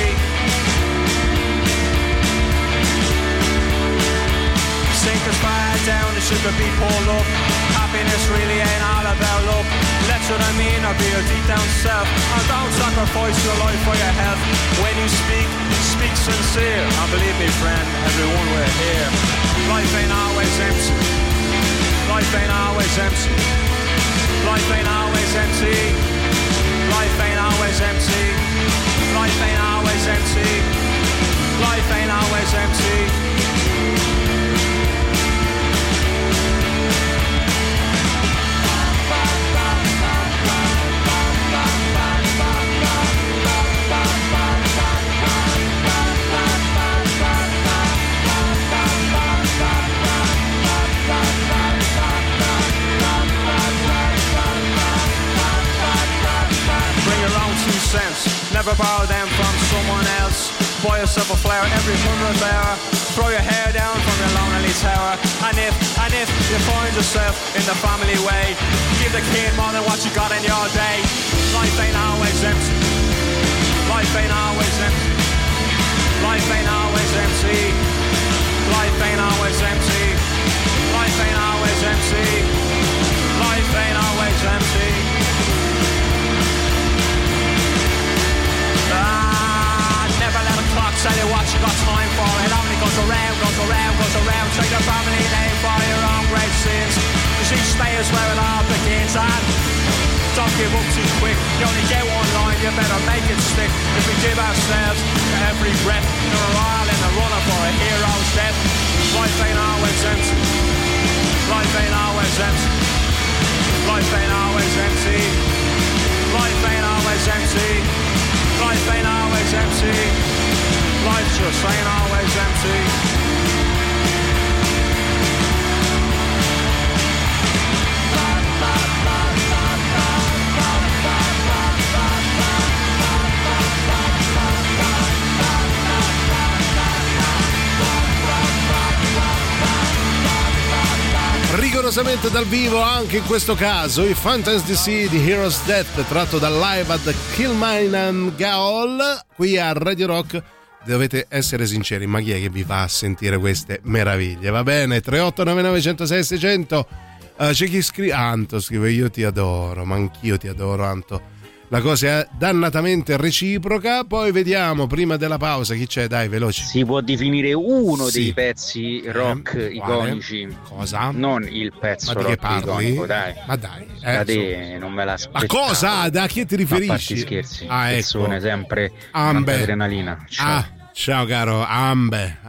Sink as far down as you could be pulled up. Happiness really ain't all about luck. Let your demeanor be your deep down self. And don't sacrifice your life for your health. When you speak, speak sincere. And believe me friend, everyone we're here. Life ain't always empty. Life ain't always empty. Life ain't always empty. Life ain't always empty. Life ain't always empty. Life ain't always empty. Never borrow them from someone else. Buy yourself a flower every 100th hour. Throw your hair down from your lonely tower. And if you find yourself in the family way, give the kid more than what you got in your day. Life ain't always empty. Life ain't always empty. Life ain't always empty. Life ain't always empty. Life ain't always empty. Life ain't always empty. Never let a clock tell you what you got time for. It only goes around, goes around, goes around. Take the family name for your own great sins. Cause each day is where it all begins. And don't give up too quick. You only get one line, you better make it stick. If we give ourselves to every breath, then we're all in the runner for a hero's death. Life ain't always empty. Life ain't always empty. Life ain't always empty. Life ain't always empty. Life ain't always empty. Life just ain't always empty. rigorosamente dal vivo anche in questo caso i Fountains DC di Heroes Death, tratto dal live at Kilmainham Gaol. Qui a Radio Rock dovete essere sinceri, ma chi è che vi fa sentire queste meraviglie? Va bene, 3899 106 600. C'è chi scrive, Anto scrive: io ti adoro, ma anch'io ti adoro, Anto. La cosa è dannatamente reciproca. Poi vediamo prima della pausa chi c'è, dai, veloci. Si può definire uno dei pezzi rock iconici. Cosa? Non il pezzo ma di rock che parli? iconico, dai. Ma dai, da te non me l'aspettavo. Ma cosa? Da chi ti riferisci? A parte scherzi. Ah, Pezzone, ecco. sempre Ambe. tanta adrenalina. Ciao. Ah, ciao caro Ambe.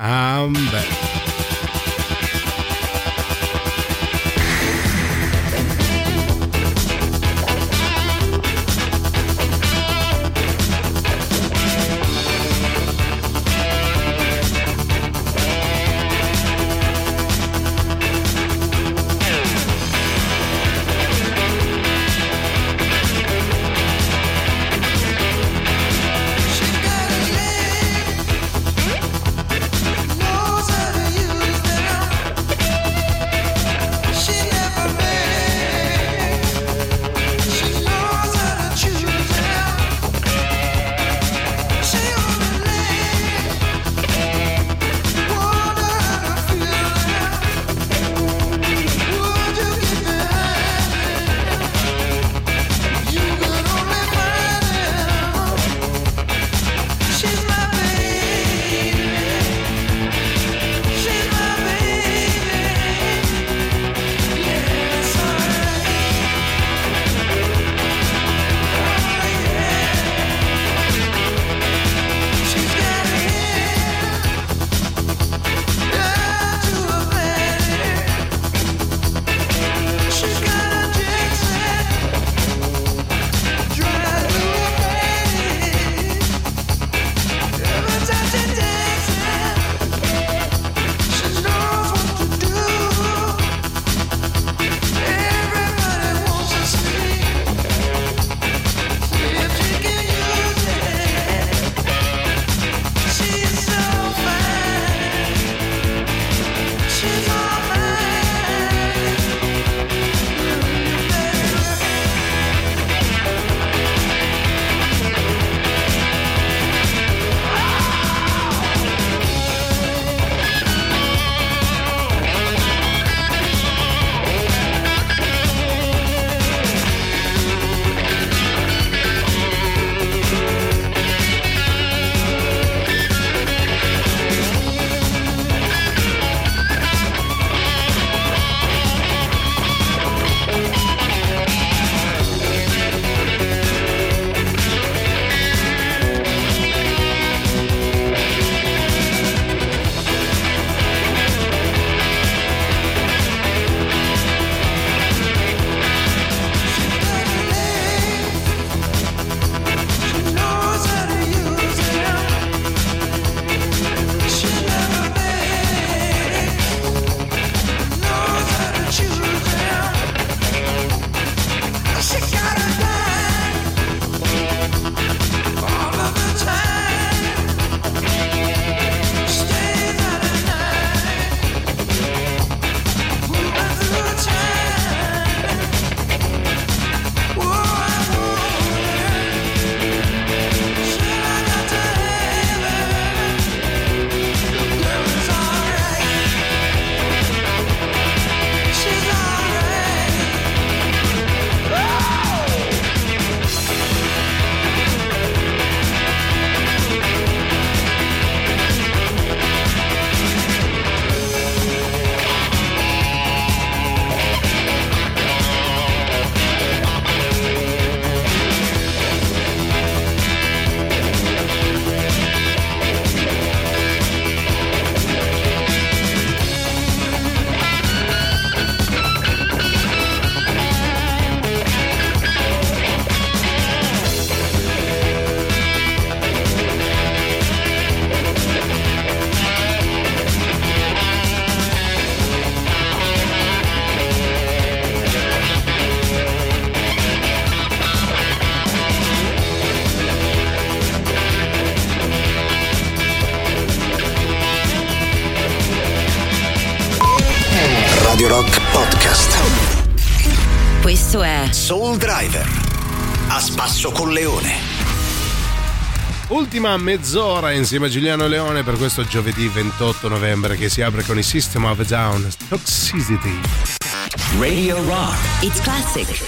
Radio Rock Podcast. Podcast. Questo è Soul Driver, a spasso con Leone. Ultima mezz'ora insieme a Giuliano Leone per questo giovedì 28 novembre che si apre con il System of a Down, Toxicity. Radio Rock. It's Classic.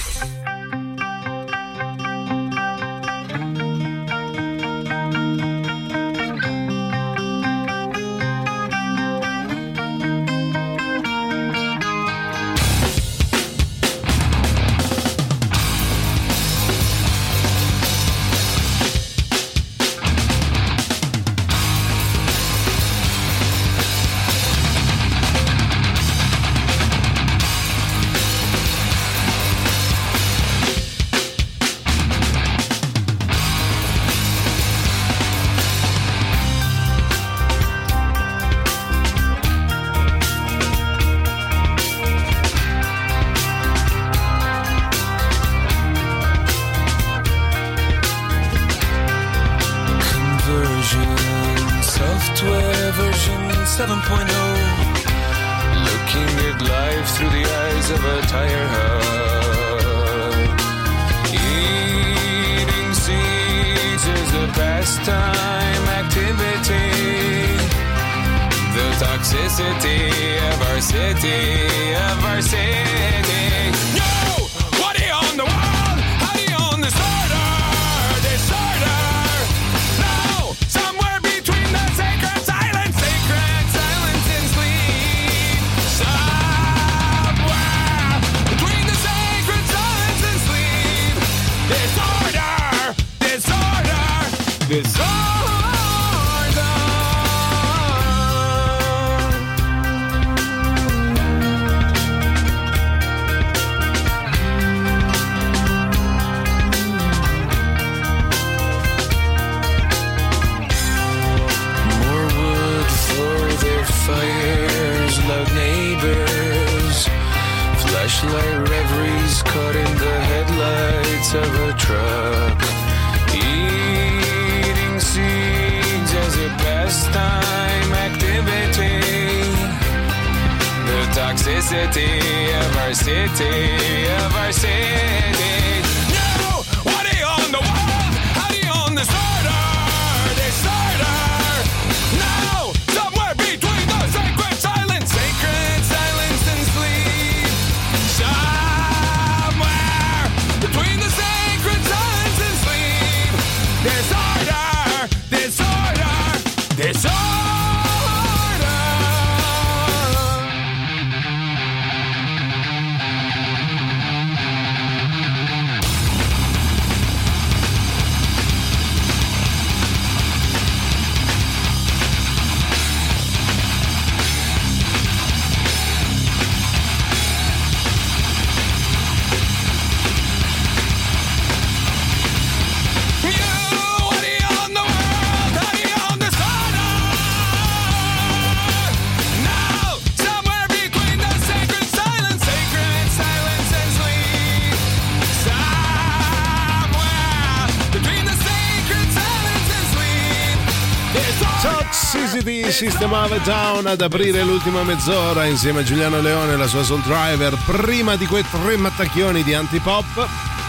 System of a Down ad aprire l'ultima mezz'ora insieme a Giuliano Leone e la sua Soul Driver, prima di quei 3 mattacchioni di antipop.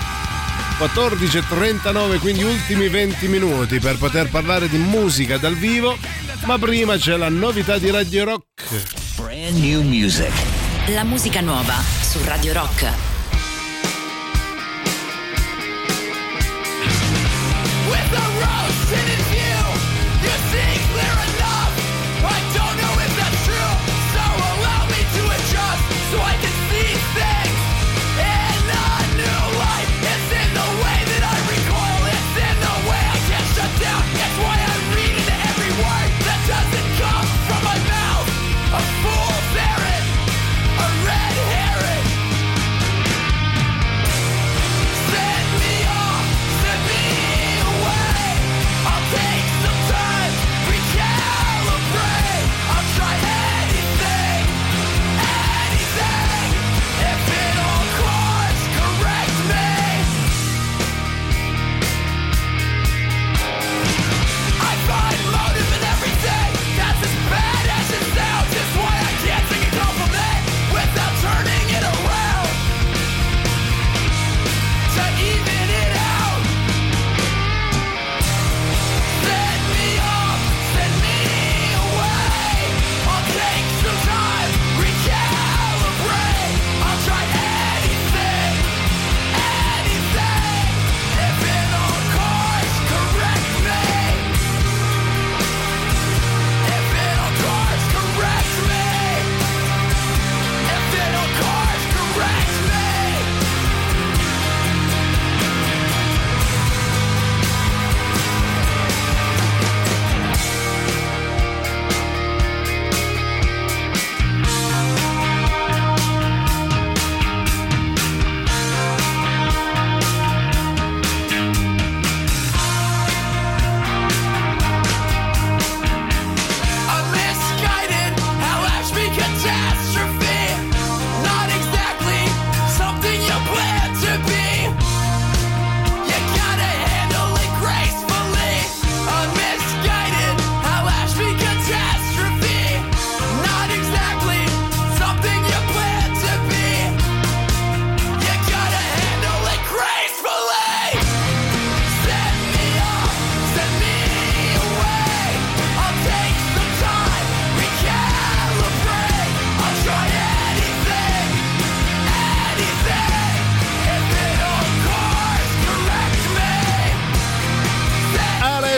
14:39, quindi ultimi 20 minuti per poter parlare di musica dal vivo, ma prima c'è la novità di Radio Rock. Brand new music. La musica nuova su Radio Rock. With the road in view, you see clear enough. I don't know if that's true, so allow me to adjust so I can see things in a new light. It's in the way that I recoil, it's in the way I can't shut down. It's why I read into every word that doesn't come from my mouth. A fool's errand, a red herring. Send me off, send me away. I'll take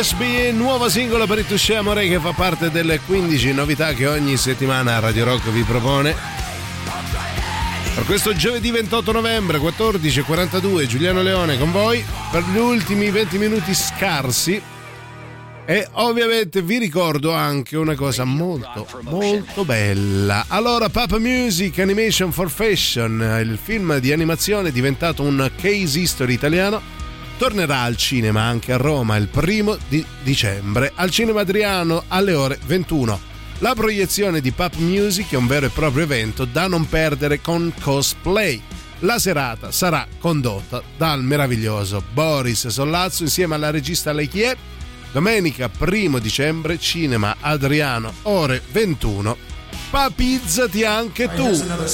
Gillespie, nuova singola per il Touché Amore, che fa parte delle 15 novità che ogni settimana Radio Rock vi propone. Per questo giovedì 28 novembre 14:42 Giuliano Leone con voi per gli ultimi 20 minuti scarsi. E ovviamente vi ricordo anche una cosa molto molto bella. Allora, Papa Music Animation for Fashion, il film di animazione diventato un case history italiano, tornerà al cinema anche a Roma il 1° di dicembre al Cinema Adriano alle ore 21. La proiezione di Papa Music è un vero e proprio evento da non perdere con cosplay. La serata sarà condotta dal meraviglioso Boris Sollazzo insieme alla regista Lechier. Domenica 1° dicembre, Cinema Adriano, ore 21. Papizzati anche tu!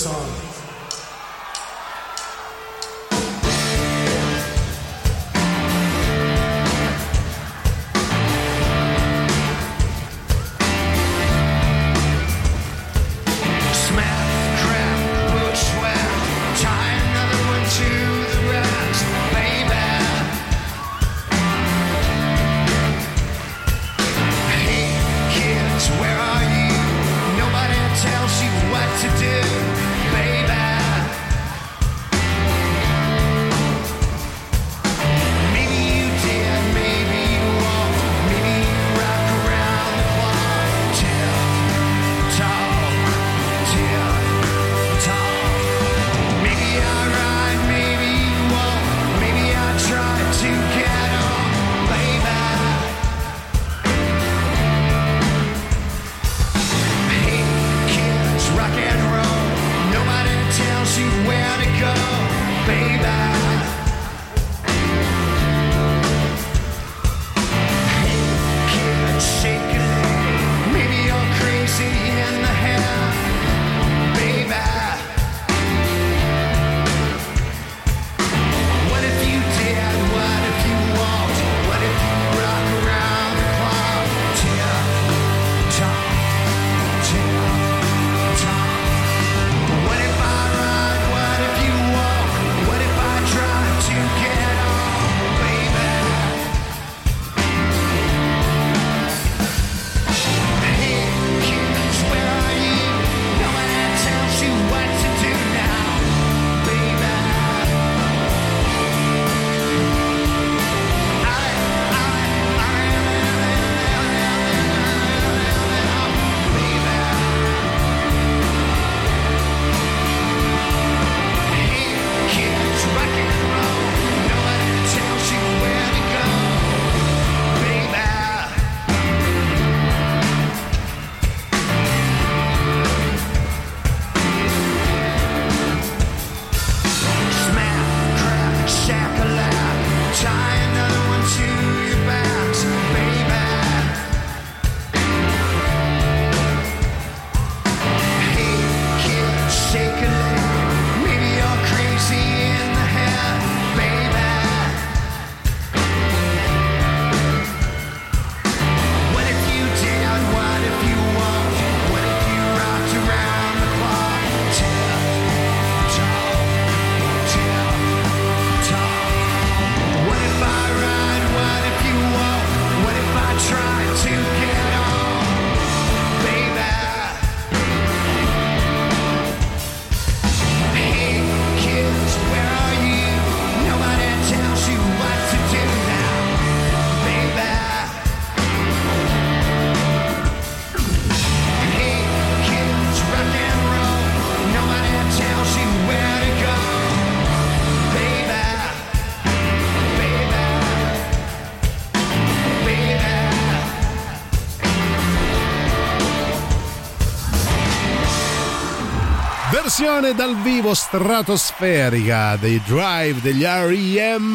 Versione dal vivo stratosferica dei Drive degli R.E.M.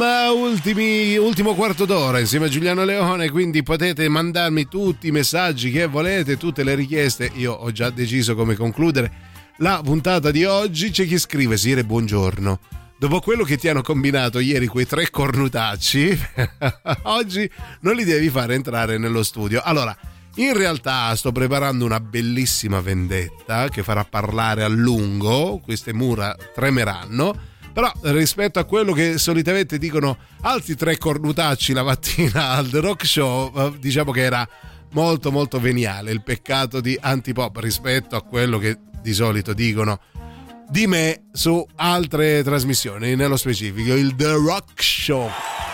Ultimo quarto d'ora insieme a Giuliano Leone, quindi potete mandarmi tutti i messaggi che volete, tutte le richieste. Io ho già deciso come concludere la puntata di oggi. C'è chi scrive: Sire, buongiorno, dopo quello che ti hanno combinato ieri quei 3 cornutacci oggi non li devi fare entrare nello studio. Allora, in realtà sto preparando una bellissima vendetta che farà parlare a lungo, queste mura tremeranno, Però rispetto a quello che solitamente dicono altri tre cornutacci la mattina al The Rock Show, diciamo che era molto molto veniale il peccato di Antipop rispetto a quello che di solito dicono di me su altre trasmissioni, nello specifico il The Rock Show.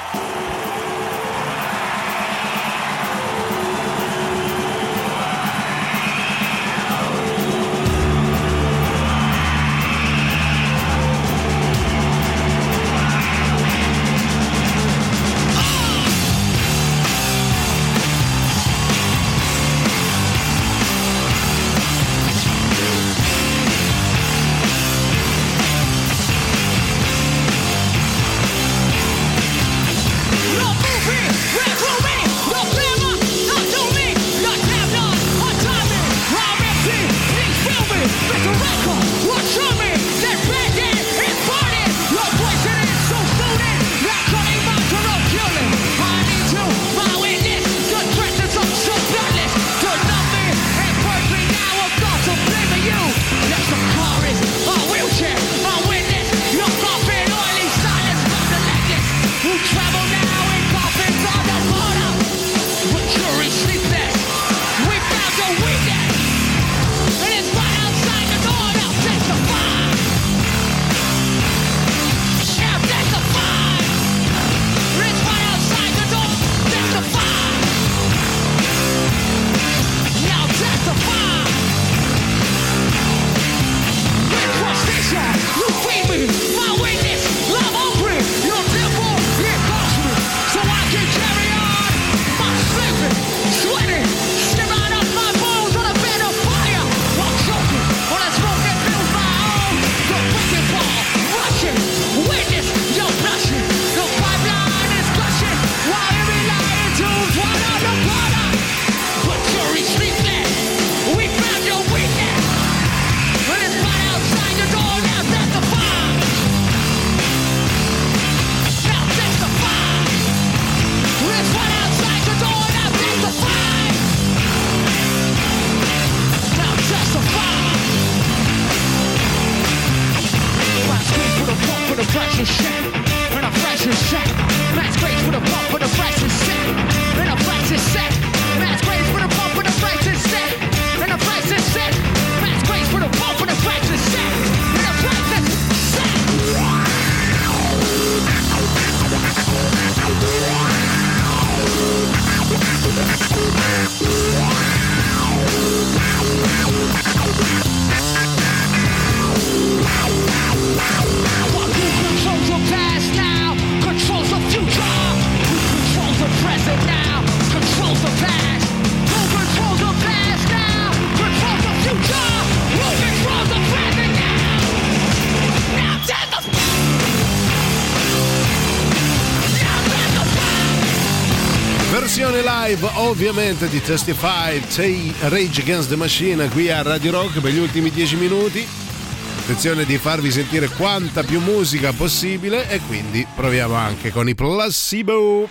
Ovviamente di Testify, Rage Against the Machine qui a Radio Rock per gli ultimi 10 minuti. Attenzione di farvi sentire quanta più musica possibile e quindi proviamo anche con i Placebo.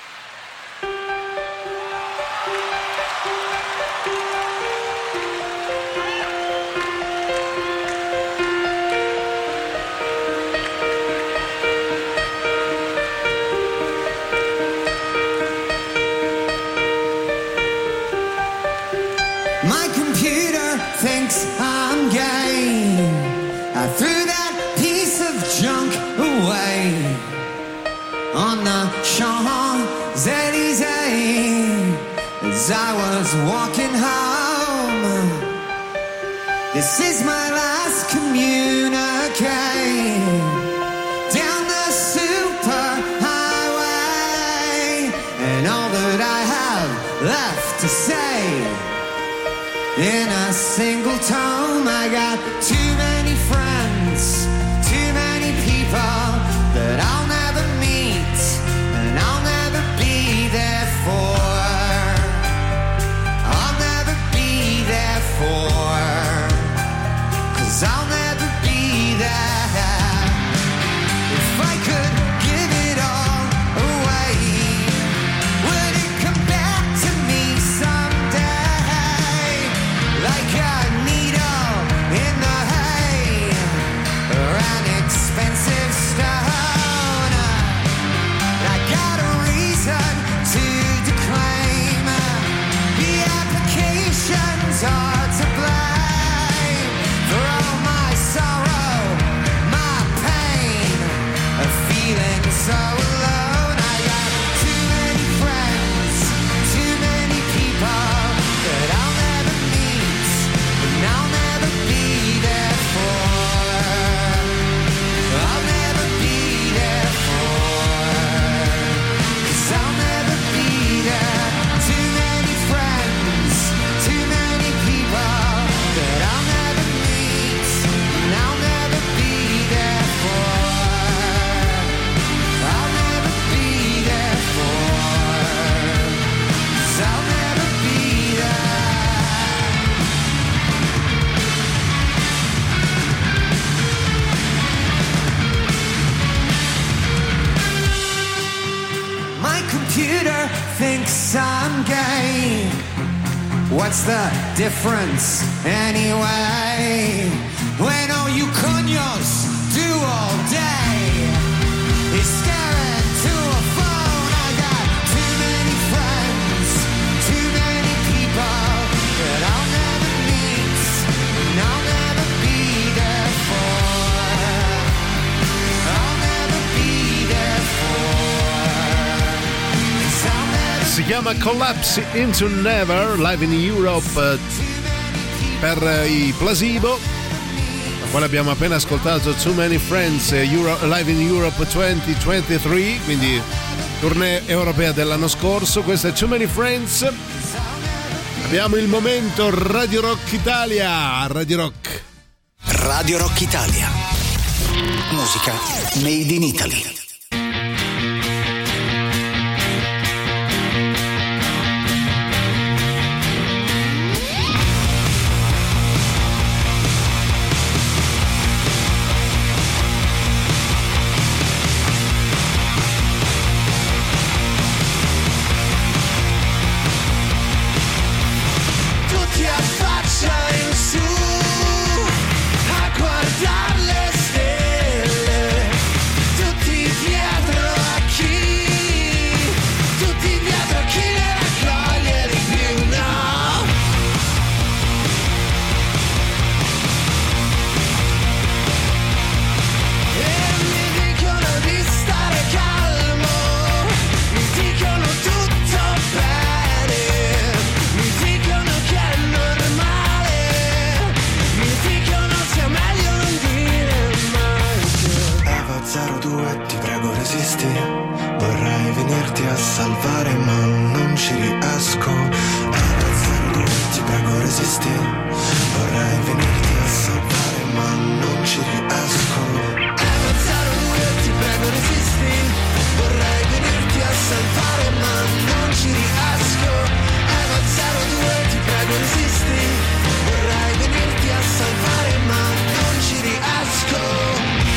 This is my last communique down the superhighway, and all that I have left to say in a single tome. I got too many friends, too many people that I'll never meet and I'll never be there for. I'll never be there for. I'll never be there. If I could give it all away, would it come back to me someday? Like a needle in the hay, or an expensive What's the difference anyway? When all you coños do all day is stare into a phone. I got too many friends, too many people that I'll never meet and I'll never be there for. I'll never be there for. 'Cause I'll never. Si chiama Collapse into Never, live in Europe per i Placebo. Quale abbiamo appena ascoltato Too Many Friends, live in Europe 2023, quindi tournée europea dell'anno scorso. Questo è Too Many Friends. Abbiamo il momento Radio Rock Italia. Radio Rock. Radio Rock Italia. Musica made in Italy. Vorrei venirti a salvare ma non ci riesco. Ti prego resisti. Vorrei venirti a salvare ma non ci riesco. Ti prego resisti. Vorrei venirti a salvare ma non ci riesco. Eva 02 ti prego resisti. Vorrei venirti a salvare ma non ci riesco.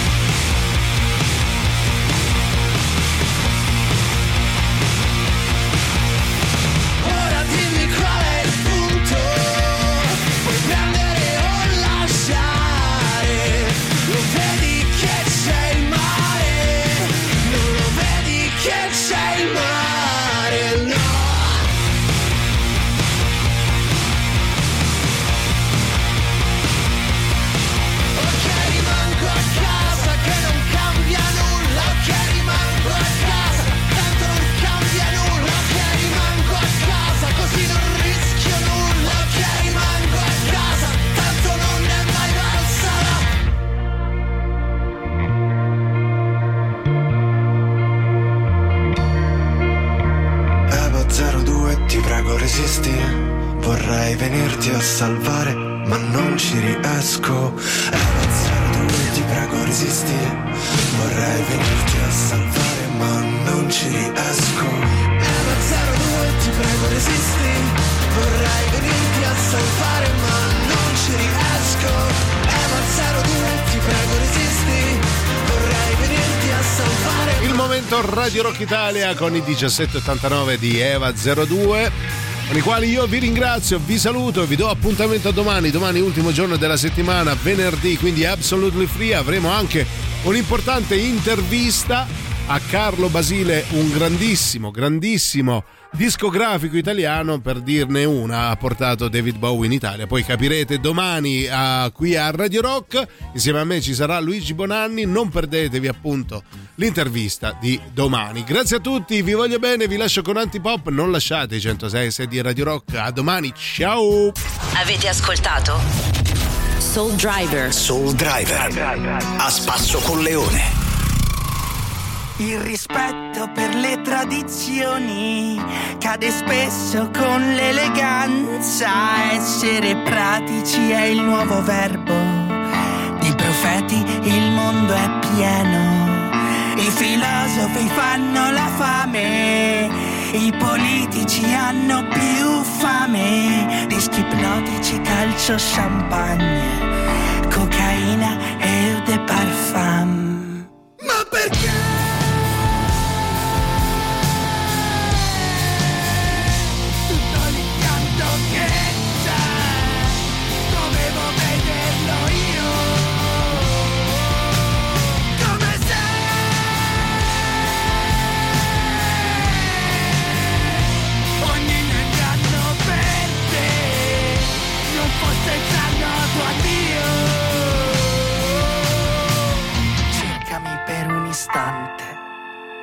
Resisti, vorrei venirti a salvare, ma non ci riesco. Eva 02, ti prego resisti. Vorrei venirti a salvare, ma non ci riesco. Eva 02, ti prego resisti. Vorrei venirti a salvare, ma non ci riesco. Eva 02, ti prego resisti. Vorrei venirti a salvare. Il momento Radio Rock Italia con i 1789 di Eva 02. Con i quali io vi ringrazio, vi saluto e vi do appuntamento a domani. Domani ultimo giorno della settimana, venerdì, quindi absolutely free. Avremo anche un'importante intervista a Carlo Basile, un grandissimo discografico italiano, per dirne una. Ha portato David Bowie in Italia. Poi capirete domani qui a Radio Rock. Insieme a me ci sarà Luigi Bonanni. Non perdetevi appunto l'intervista di domani. Grazie a tutti, vi voglio bene, vi lascio con Antipop. Non lasciate i 106 di Radio Rock. A domani, ciao. Avete ascoltato Soul Driver a spasso con Leone. Il rispetto per le tradizioni cade spesso con l'eleganza. Essere pratici è il nuovo verbo. Di profeti il mondo è pieno. I filosofi fanno la fame. I politici hanno più fame. Dischi ipnotici, calcio, champagne, cocaina e eau de parfum. Ma perché? Tutto l'incanto che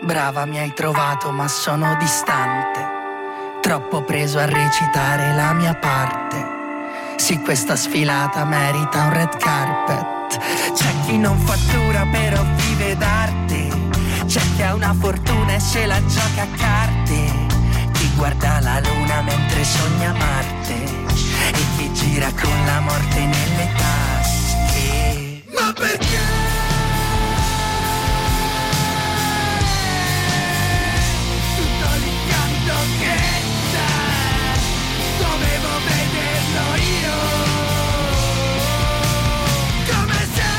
Brava mi hai trovato ma sono distante, troppo preso a recitare la mia parte. Sì, questa sfilata merita un red carpet. C'è chi non fattura però vive d'arte, c'è chi ha una fortuna e se la gioca a carte, chi guarda la luna mentre sogna Marte e chi gira con la morte nelle tasche. Ma perché? Che c'è, dovevo vederlo io, come se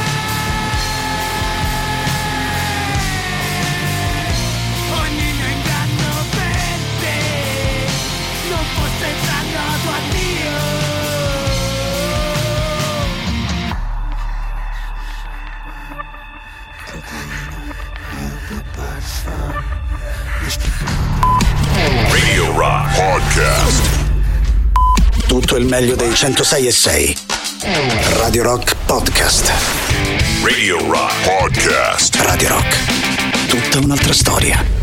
ogni mio inganno per te non fosse sannato a Dio. Radio Rock Podcast. Tutto il meglio dei 106.6. Radio Rock Podcast. Radio Rock Podcast. Radio Rock. Tutta un'altra storia.